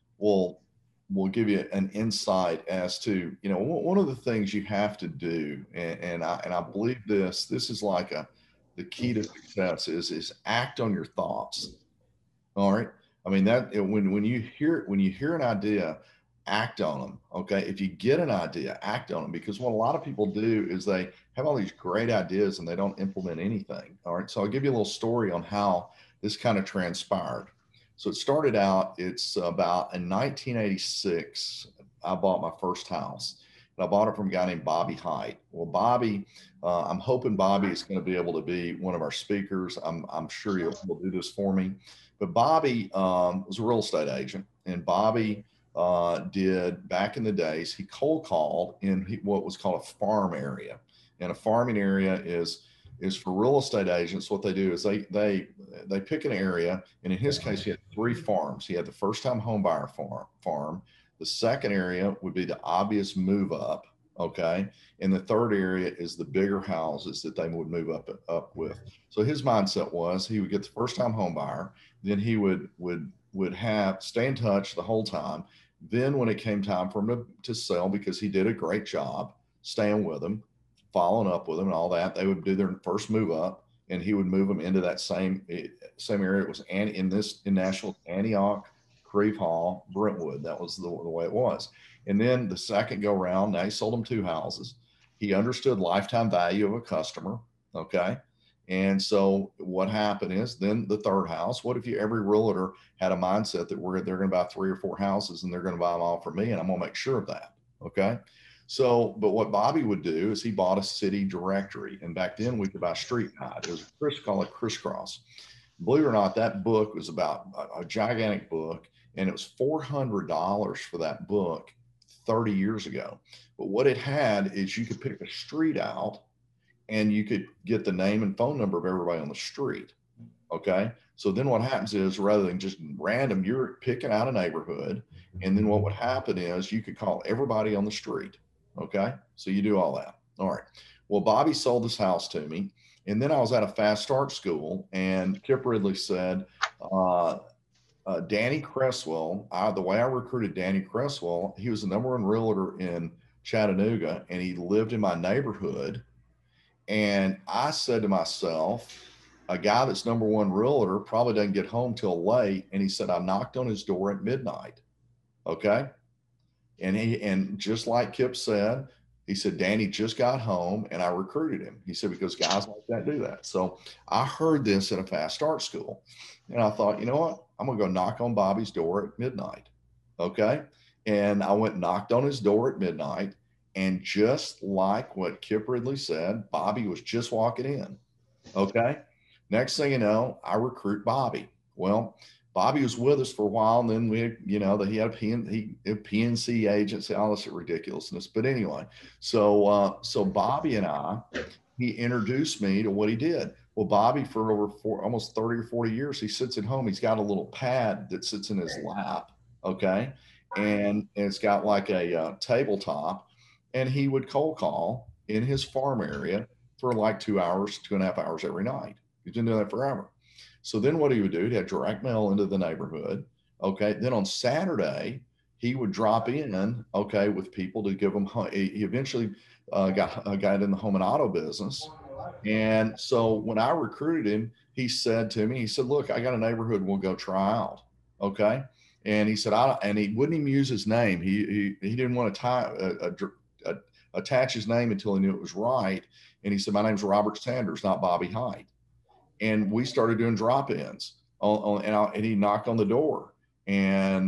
give you an insight as to, one of the things you have to do. And I believe this is like the key to success is act on your thoughts. All right. I mean, that when you hear an idea, act on them. Okay. If you get an idea, act on them, because what a lot of people do is they have all these great ideas and they don't implement anything. All right. So I'll give you a little story on how this kind of transpired. So it started out, it's about in 1986, I bought my first house. And I bought it from a guy named Bobby Height. Well, Bobby, I'm hoping Bobby is going to be able to be one of our speakers. I'm sure he'll do this for me. But Bobby was a real estate agent, and Bobby did back in the days. He cold called in what was called a farm area, and a farming area is for real estate agents. What they do is they pick an area, and in his case, he had 3 farms. He had the first time home buyer farm. The second area would be the obvious move up. Okay. And the third area is the bigger houses that they would move up with. So his mindset was he would get the first time home buyer, then he would stay in touch the whole time. Then when it came time for him to sell, because he did a great job staying with them, following up with them and all that, they would do their first move up, and he would move them into that same area. It was in Nashville, Antioch, Creve Hall, Brentwood. That was the way it was. And then the second go round, now he sold them 2 houses. He understood lifetime value of a customer. Okay. And so what happened is then the third house, what if every realtor had a mindset that they're going to buy 3 or 4 houses and they're going to buy them all from me, and I'm going to make sure of that. Okay. So, but what Bobby would do is he bought a city directory. And back then we could buy Street Guide. It was called it Crisscross. Believe it or not, that book was about a gigantic book, and it was $400 for that book 30 years ago. But what it had is you could pick a street out and you could get the name and phone number of everybody on the street. Okay. So then what happens is, rather than just random, you're picking out a neighborhood. And then what would happen is you could call everybody on the street. Okay. So you do all that. All right. Well, Bobby sold this house to me. And then I was at a fast start school, and Kip Ridley said, Danny Cresswell, the way I recruited Danny Cresswell, he was the #1 realtor in Chattanooga, and he lived in my neighborhood. And I said to myself, a guy that's #1 realtor probably doesn't get home till late. And he said, I knocked on his door at midnight. Okay. And just like Kip said, he said, Danny just got home and I recruited him. He said, because guys like that do that. So I heard this at a fast start school, and I thought, you know what? I'm going to go knock on Bobby's door at midnight. Okay. And I went and knocked on his door at midnight. And just like what Kip Ridley said, Bobby was just walking in. Okay. Next thing you know, I recruit Bobby. Well, Bobby was with us for a while, and then that he had a PNC agency, all this ridiculousness. But anyway, so Bobby and he introduced me to what he did. Well, Bobby, for over almost 30 or 40 years, he sits at home. He's got a little pad that sits in his lap. Okay. And it's got like a tabletop, and he would cold call in his farm area for like 2 hours, 2.5 hours every night. He's been doing that forever. So then what he would do, he'd have direct mail into the neighborhood. Okay. Then on Saturday, he would drop in, okay, with people to give them, he eventually got in the home and auto business. And so when I recruited him, he said to me, he said, look, I got a neighborhood we'll go try out. Okay. And he said, and he wouldn't even use his name. He didn't want to attach his name until he knew it was right. And he said, my name's Robert Sanders, not Bobby Height. And we started doing drop-ins and he knocked on the door. And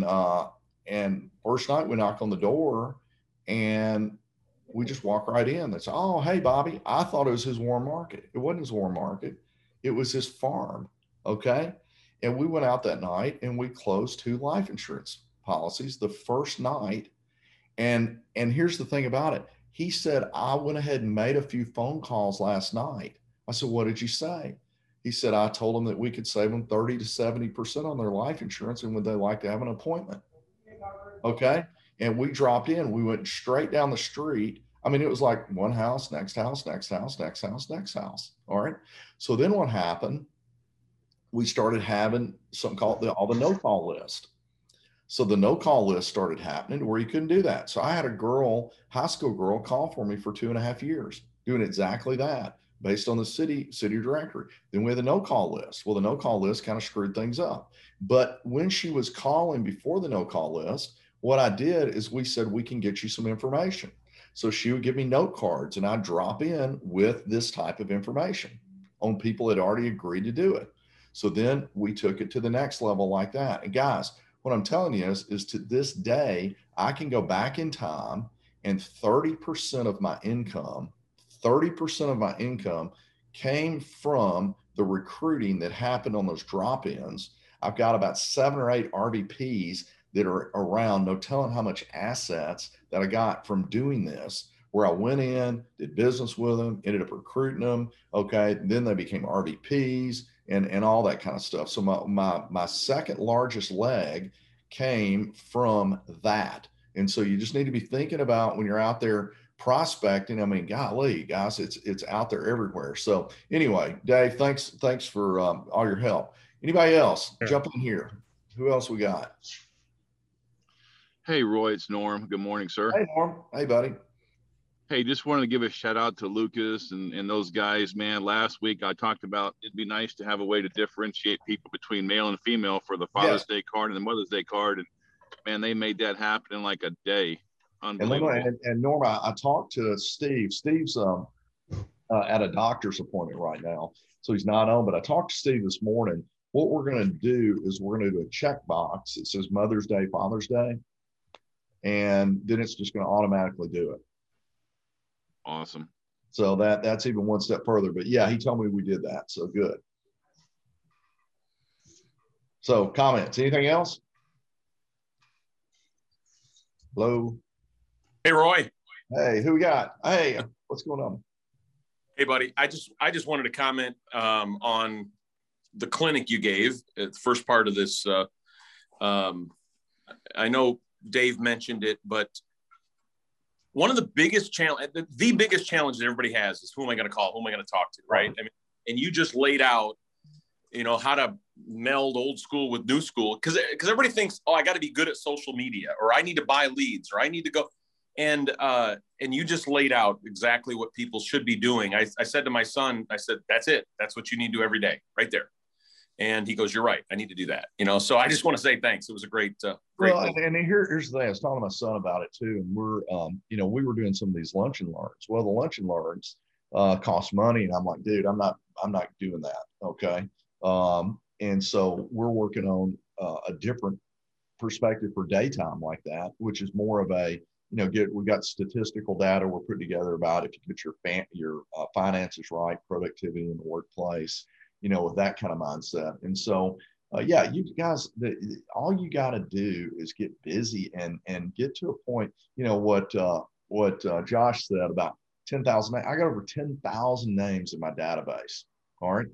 first night we knocked on the door and we just walked right in. They said, oh, hey, Bobby, I thought it was his warm market. It wasn't his warm market. It was his farm. Okay. And we went out that night and we closed 2 life insurance policies the first night. And here's the thing about it. He said, I went ahead and made a few phone calls last night. I said, what did you say? He said, I told them that we could save them 30 to 70% on their life insurance, and would they like to have an appointment? Okay. And we dropped in. We went straight down the street. I mean, it was like one house, next house, next house, next house, next house. All right. So then what happened? We started having something called the no-call list. So the no-call list started happening where you couldn't do that. So I had a girl, high school girl, call for me for 2.5 years doing exactly that, based on the city directory. Then we had the no-call list. Well, the no-call list kind of screwed things up. But when she was calling before the no-call list, what I did is we said, we can get you some information. So she would give me note cards, and I'd drop in with this type of information on people that already agreed to do it. So then we took it to the next level like that. And guys, what I'm telling you is to this day, I can go back in time, and 30% of my income came from the recruiting that happened on those drop-ins. I've got about 7 or 8 RVPs that are around, no telling how much assets that I got from doing this, where I went in, did business with them, ended up recruiting them. Okay. Then they became RVPs and all that kind of stuff. So my second largest leg came from that. And so you just need to be thinking about when you're out there prospecting. I mean, golly, guys, it's out there everywhere. So anyway, Dave, thanks for all your help. Anybody else? Sure. Jump in here. Who else we got? Hey, Roy, it's Norm. Good morning, sir. Hey, Norm. Hey, buddy. Hey, just wanted to give a shout out to Lucas and those guys, man. Last week I talked about it'd be nice to have a way to differentiate people between male and female for the Father's Day card and the Mother's Day card. And man, they made that happen in like a day. Unbelievable. And Norm, I talked to Steve. Steve's at a doctor's appointment right now, so he's not on. But I talked to Steve this morning. What we're going to do is we're going to do a checkbox that says Mother's Day, Father's Day, and then it's just going to automatically do it. Awesome. So that's even one step further. But yeah, he told me we did that. So good. So comments, anything else? Hello. Hey, Roy. Hey, who we got? Hey, what's going on? Hey, buddy. I just wanted to comment on the clinic you gave at the first part of this. I know Dave mentioned it, but one of the biggest the biggest challenge that everybody has is, who am I going to call? Who am I going to talk to? Right. I mean, and you just laid out, how to meld old school with new school. Because everybody thinks, oh, I got to be good at social media, or I need to buy leads, or I need to go. And you just laid out exactly what people should be doing. I said to my son, I said, that's it. That's what you need to do every day, right there. And he goes, you're right. I need to do that. So I just want to say thanks. It was a great. Well, and here's the thing. I was talking to my son about it too. And we're, we were doing some of these lunch and learns. Well, the lunch and learns cost money. And I'm like, dude, I'm not doing that. Okay. And so we're working on a different perspective for daytime like that, which is more of a, we got statistical data we're putting together about if you get your finances right, productivity in the workplace, with that kind of mindset. And so, you guys, all you got to do is get busy and get to a point, what Josh said about 10,000. I got over 10,000 names in my database. All right.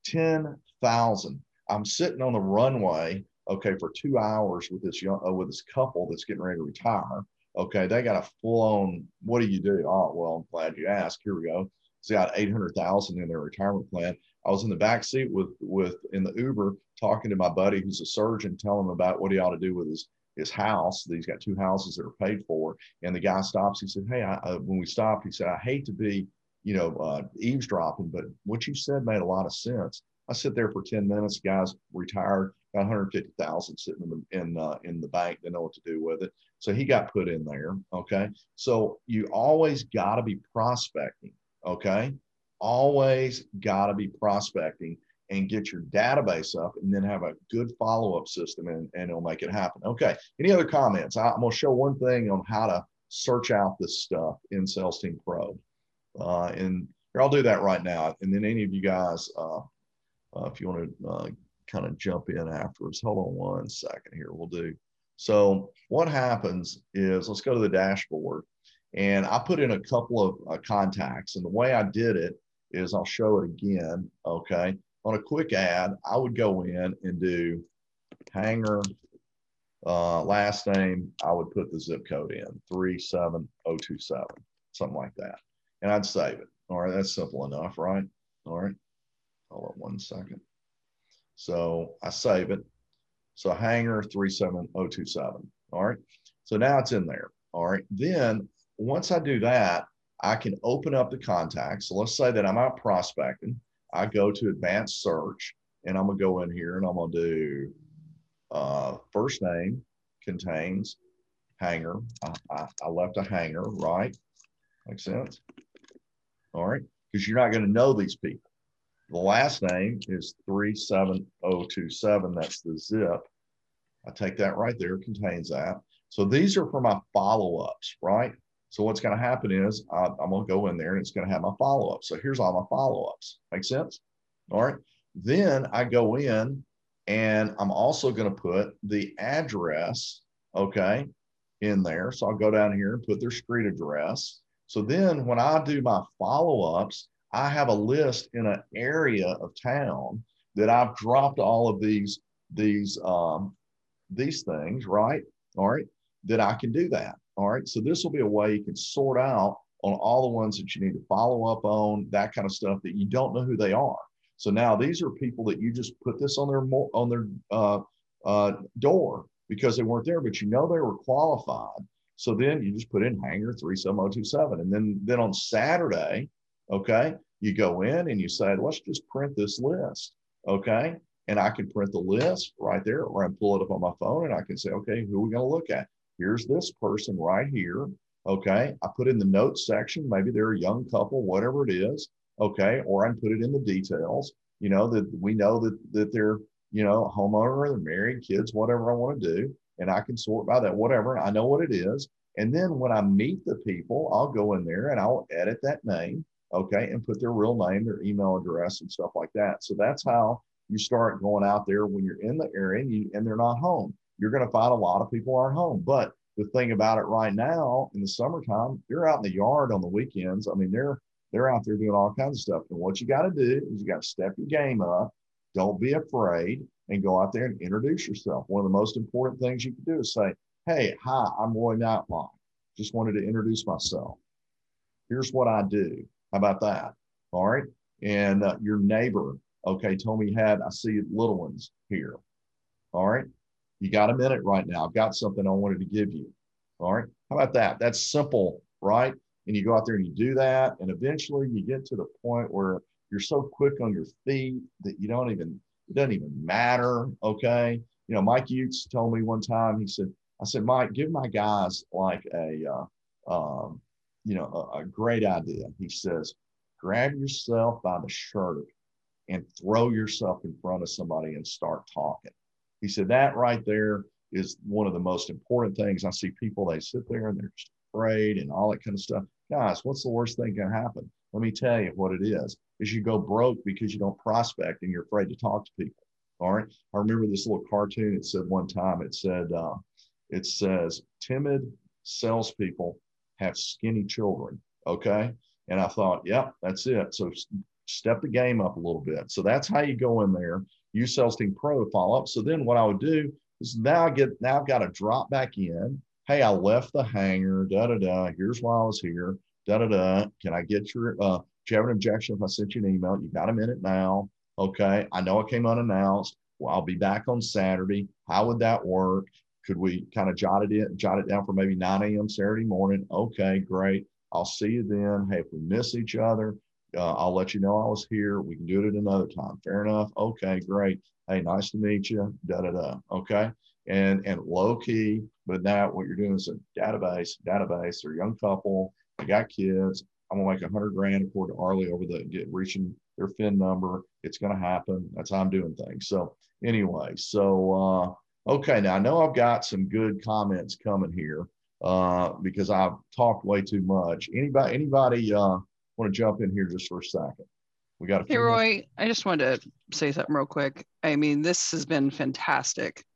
10,000. I'm sitting on the runway, okay, for 2 hours with this couple that's getting ready to retire. Okay, they got a full-on, what do you do? Oh, well, I'm glad you asked. Here we go. It's got 800,000 in their retirement plan. I was in the back seat in the Uber talking to my buddy who's a surgeon, telling him about what he ought to do with his house. He's got 2 houses that are paid for. And the guy stops. He said, hey, when we stopped, he said, I hate to be, eavesdropping, but what you said made a lot of sense. I sit there for 10 minutes. The guy's retired, got 150,000 sitting in the bank. They know what to do with it. So he got put in there. Okay. So you always got to be prospecting. Okay. Always got to be prospecting and get your database up, and then have a good follow-up system, and it'll make it happen. Okay. Any other comments? I'm going to show one thing on how to search out this stuff in Sales Team Pro. And here, I'll do that right now. And then any of you guys, if you want to kind of jump in afterwards, hold on one second here. We'll do. So what happens is, let's go to the dashboard, and I put in a couple of contacts. And the way I did it is, I'll show it again. Okay. On a quick ad, I would go in and do Hanger, last name. I would put the zip code in 37027, something like that. And I'd save it. All right. That's simple enough, right? All right. Hold on one second. So I save it. So Hanger 37027. All right. So now it's in there. All right. Then once I do that, I can open up the contacts. So let's say that I'm out prospecting. I go to advanced search, and I'm going to go in here, and I'm going to do first name contains Hanger. I left a Hanger, right? Makes sense. All right. Because you're not going to know these people. The last name is 37027. That's the zip. I take that right there, contains that. So these are for my follow-ups, right? So what's going to happen is I'm going to go in there, and it's going to have my follow-ups. So here's all my follow-ups. Make sense? All right. Then I go in, and I'm also going to put the address, okay, in there. So I'll go down here and put their street address. So then when I do my follow-ups, I have a list in an area of town that I've dropped all of these things, right? All right, that I can do that. All right, so this will be a way you can sort out on all the ones that you need to follow up on, that kind of stuff that you don't know who they are. So now these are people that you just put this on their door because they weren't there, but you know they were qualified. So then you just put in Hanger 37027, and then on Saturday, okay, you go in and you say, let's just print this list, okay? And I can print the list right there, or I can pull it up on my phone, and I can say, okay, who are we going to look at? Here's this person right here, okay? I put in the notes section, maybe they're a young couple, whatever it is, okay? Or I can put it in the details, that we know that they're, a homeowner, they're married, kids, whatever I want to do, and I can sort by that, whatever. I know what it is. And then when I meet the people, I'll go in there and I'll edit that name, okay, and put their real name, their email address, and stuff like that. So that's how you start going out there when you're in the area and they're not home. You're going to find a lot of people aren't home. But the thing about it right now in the summertime, they're out in the yard on the weekends. I mean, they're out there doing all kinds of stuff. And what you got to do is you got to step your game up. Don't be afraid and go out there and introduce yourself. One of the most important things you can do is say, hey, hi, I'm Roy Knightline. Just wanted to introduce myself. Here's what I do. How about that? All right. And your neighbor, okay, told me I see little ones here. All right. You got a minute right now. I've got something I wanted to give you. All right. How about that? That's simple, right? And you go out there and you do that. And eventually you get to the point where you're so quick on your feet that it doesn't even matter. Okay. You know, Mike Utes told me one time, I said, Mike, give my guys like a great idea. He says, grab yourself by the shirt and throw yourself in front of somebody and start talking. He said, that right there is one of the most important things. I see people, they sit there and they're just afraid and all that kind of stuff. Guys, what's the worst thing can happen? Let me tell you what it is you go broke because you don't prospect and you're afraid to talk to people. All right. I remember this little cartoon. It said one time, it says, timid salespeople have skinny children. Okay. And I thought, yep, that's it. So step the game up a little bit. So that's how you go in there, use Sales Team Pro to follow up. So then what I would do is now I've got to drop back in. Hey, I left the hangar, here's why I was here, Can I get do you have an objection if I sent you an email? You got a minute now. Okay. I know it came unannounced. Well, I'll be back on Saturday. How would that work? Could we kind of jot it down for maybe 9 a.m. Saturday morning? Okay, great. I'll see you then. Hey, if we miss each other, I'll let you know I was here. We can do it at another time. Fair enough. Okay, great. Hey, nice to meet you. Okay. And low key, but now what you're doing is a database. They're a young couple. They got kids. I'm gonna make $100,000 according to Arlie over reaching their FIN number. It's gonna happen. That's how I'm doing things. So anyway, okay, now I know I've got some good comments coming here because I've talked way too much. Anybody want to jump in here just for a second? We got a few. Hey, Roy, I just wanted to say something real quick. I mean, this has been fantastic.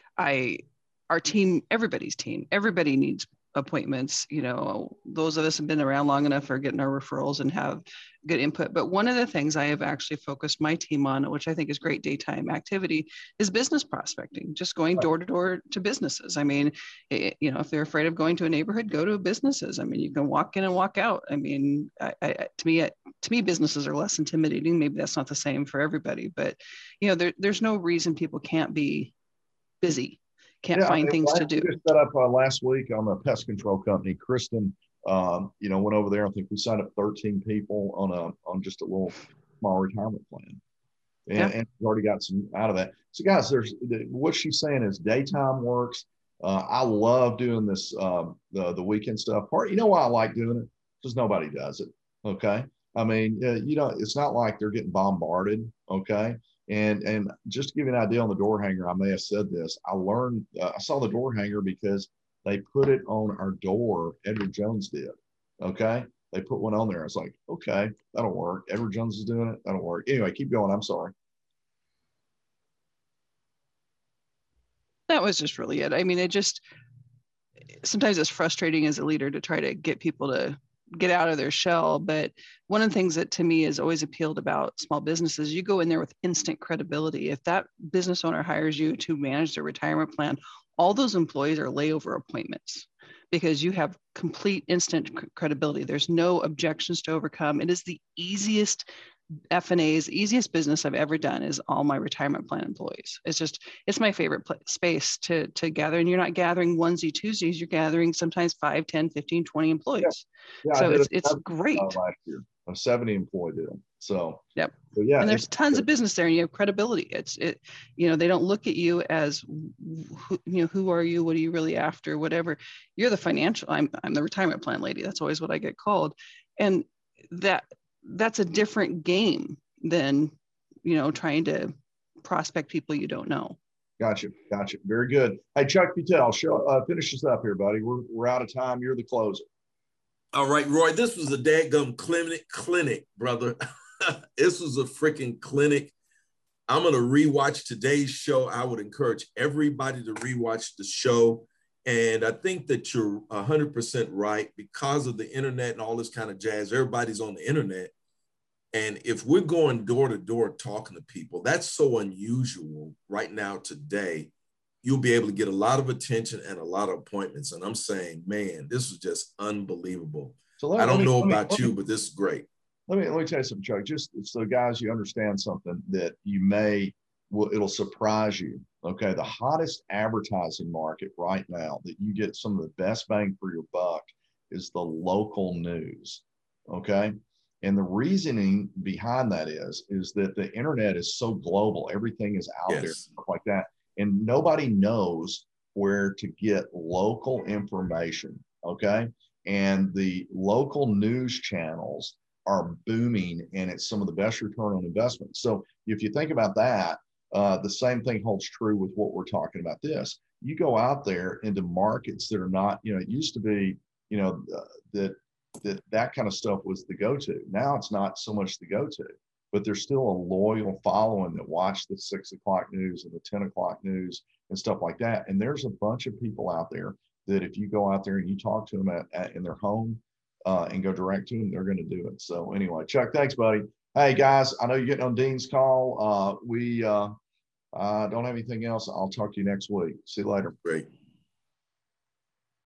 Our team, everybody's team, everybody needs appointments. You know, those of us have been around long enough are getting our referrals and have good input. But one of the things I have actually focused my team on, which I think is great daytime activity, is business prospecting, just going door to door to businesses. I mean, if they're afraid of going to a neighborhood, go to businesses. I mean, you can walk in and walk out. I mean, to me, businesses are less intimidating. Maybe that's not the same for everybody, but there's no reason people can't be busy. Can't find things to do. We set up last week on the pest control company. Kristen, went over there. I think we signed up 13 people on just a little small retirement plan, and we've already got some out of that. So, guys, what she's saying is daytime works. I love doing this the weekend stuff. You know why I like doing it? Because nobody does it. Okay, I mean, it's not like they're getting bombarded. Okay. And just to give you an idea on the door hanger, I may have said this. I saw the door hanger because they put it on our door. Edward Jones did. Okay. They put one on there. I was like, okay, that'll work. Edward Jones is doing it. That'll work. Anyway, keep going. I'm sorry. That was just really it. I mean, sometimes it's frustrating as a leader to try to get people to get out of their shell. But one of the things that to me has always appealed about small businesses, you go in there with instant credibility. If that business owner hires you to manage their retirement plan, all those employees are layover appointments because you have complete instant credibility. There's no objections to overcome. It is the easiest F&A's easiest business I've ever done is all my retirement plan employees. It's my favorite place to gather. And you're not gathering onesie twosies, you're gathering sometimes 5, 10, 15, 20 employees. Yeah, so it's great. Last year, a 70 employee deal. So, yep. But yeah, and there's tons of business there and you have credibility. They don't look at you as, who are you? What are you really after? Whatever. You're the financial, I'm the retirement plan lady. That's always what I get called. And that's a different game than, trying to prospect people you don't know. Gotcha. Very good. Hey, Chuck Butel, finish us up here, buddy. We're out of time. You're the closer. All right, Roy, this was a dadgum clinic, brother. This was a freaking clinic. I'm going to rewatch today's show. I would encourage everybody to rewatch the show. And I think that you're 100% right because of the internet and all this kind of jazz. Everybody's on the internet. And if we're going door to door talking to people, that's so unusual right now today. You'll be able to get a lot of attention and a lot of appointments. And I'm saying, man, this was just unbelievable. So I don't know about you, but this is great. Let me tell you something, Chuck. Just so guys, you understand something that it'll surprise you. Okay, the hottest advertising market right now that you get some of the best bang for your buck is the local news. Okay. And the reasoning behind that is that the internet is so global. Everything is out there, stuff like that. And nobody knows where to get local information, okay? And the local news channels are booming, and it's some of the best return on investment. So if you think about that, the same thing holds true with what we're talking about this. You go out there into markets that are not, it used to be, that kind of stuff was the go-to. Now it's not so much the go-to, but there's still a loyal following that watch the 6 o'clock news and the 10 o'clock news and stuff like that. And there's a bunch of people out there that if you go out there and you talk to them in their home and go direct to them, they're going to do it. So anyway, Chuck, thanks, buddy. Hey guys, I know you're getting on Dean's call. We don't have anything else. I'll talk to you next week. See you later. Great.